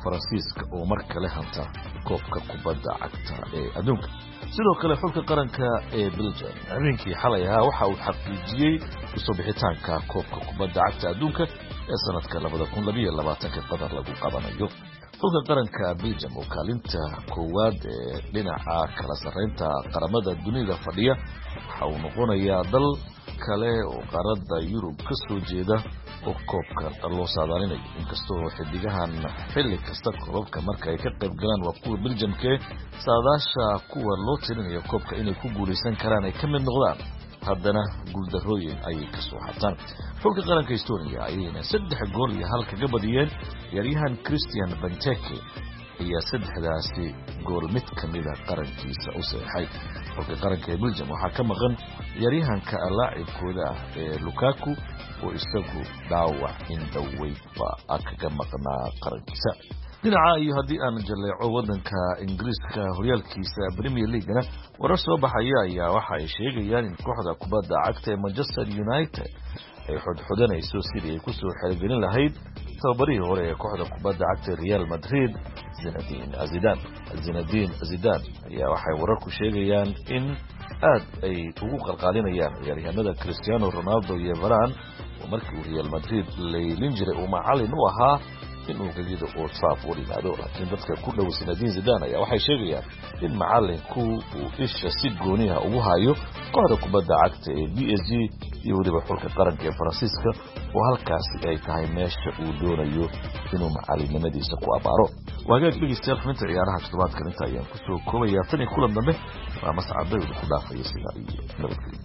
S20: faransiiska oo mar kale hanta koobka kubadda cagta ee adduunka. sidoo kale xulka qaranka ee Belgium habeenkii xalay ahaa waxa uu xaqiijiyay soo bixitaanka koobka kubadda cagta adduunka ee sanadka 2022 Qatar lagu qabanayo. xulka qaranka Belgium oo kaalinta koowaad ee dhinaca kala sareynta qaramada dunida fadhiya waxa uu noqonayaa dal kale oo qaarada Yurub ka soo jeeda oo koobka loo saadaalinayo. inkastoo xidigahan xilli kasta koobka marka ay ka qayb galaan waa kuwa Belgiumka saadaasha kuwa loo tirinayo koobka inay ku guuleysan karaan ay ka mid noqdaan, haddana guuldarrooyin ayay ka soo xataan. xulka qaranka Estonia ayayna 3 gool iyo 1 kaga badiyeen ciyaaryahan Christian Benteke iyo 3daasi gool mid kamida qarankiisa u saxay. xulka qaranka ee Belgium waxaa ka maqan ciyaaryahanka laacibkooda ee Lukaku oo isagu dhaawac indhaweyba kaga maqnaa qarankiisa. dhinaca iyo haddii aan jaleeco wadanka Ingiriiska horyaalkiisa Premier League-na warar soo baxaya ayaa waxa ay sheegayaan in kooxda kubadda cagta ee Manchester United ay xodxodanayso sidii ay ku soo xirigelin lahayd tababarihii hore ee kooxda kubadda cagta Real Madrid Zinedine Zidane ayaa waxay wararku sheegayaan in aad ay ugu qalqaalinayaan ciyaaryahanada Cristiano Ronaldo iyo Varane oo markii uu Real Madrid leelin jiray oo macallin u ahaa inuu galido oo saaf u yimaado. laakiin dadka ku dhow Zinedine Zidane ayaa waxay sheegayaan in macallinku uu isha si gooni ah ugu hayo kooxda kubadda cagta ee PSG iyo weliba xulka qaranka ee Faransiiska oo halkaasi ay tahay meesha uu doonayo inuu macallinimadiisa ku abaaro. waagaag dhegeystayaal xubinta ciyaaraha toddobaadkan inta ayaan ku soo koobayaa tan iyo kulan dambe waa mascadda uu ku dhaafay sida iyo nabadgelyo.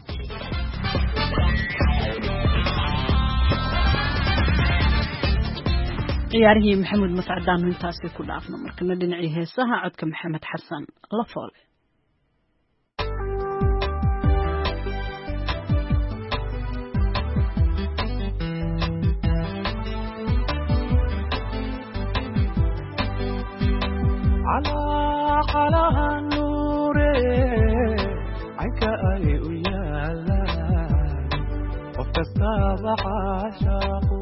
S1: ciyaarihii maxamed mascadaan intaasi ku dhaafno markana dhinacii heesaha codka maxamed xasan la foole.
S21: على النور عنك أي ويالا وفتستابع عشاقو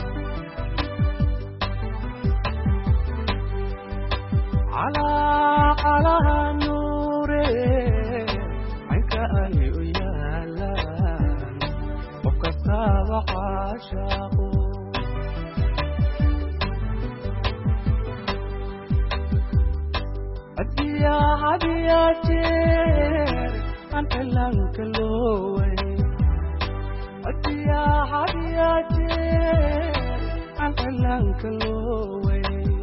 S21: على النور عنك أي ويالا وفتستابع عشاقو يا حبياتير أنت لنك اللوي يا حبياتير أنت لنك اللوي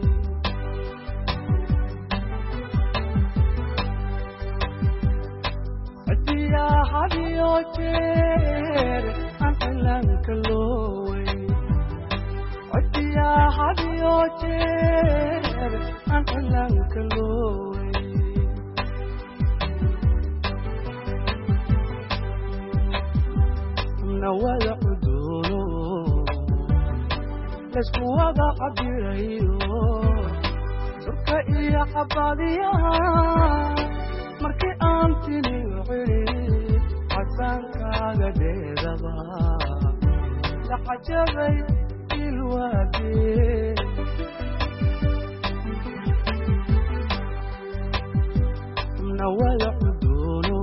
S21: يا حبياتير أنت لنك اللوي يا حبياتير أنت لنك اللوي ولا حدوده لسكو وضع عبيريو سركا إيا حباليها مركي أمتني وعريد حسان كاغا ديدبا لحجبي الوادي ولا حدوده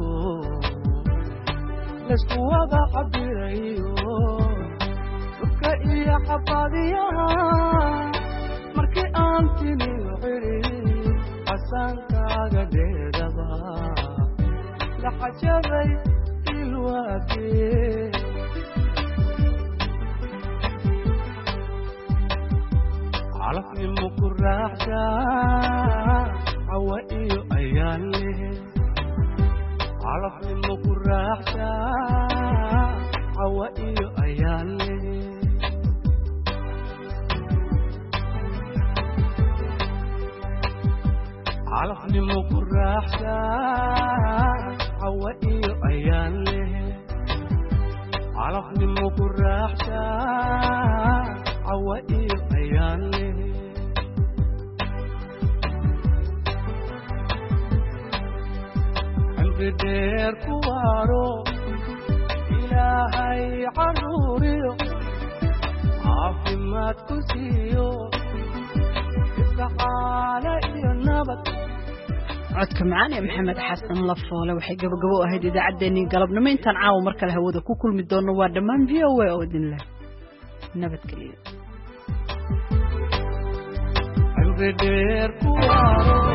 S21: لسكو وضع عبيريو سركا إيا حباليها مركي أمتني وعريد حسان كاغا ديدبا لحجبي الوادي عرفني مكرحشا عوائيو أيالي عرفني مكرحشا عوائيو أيالي عرفني مكرحشا عوائيو أيالي عرفني مكرحشا عوائيو أيالي دير كوارو إلهي عروريو عافمات كسيو kalgacaala iyo nabad
S1: codka macaan ee maxamed xasan lafoole waxay gabagabo ahayd idaacaddeenii galabnimo intaan caawa mar kale hawada ku kulmi doono waa dhammaan VOA oo idin leh nabadgelyo
S21: cimri dheer ku waaro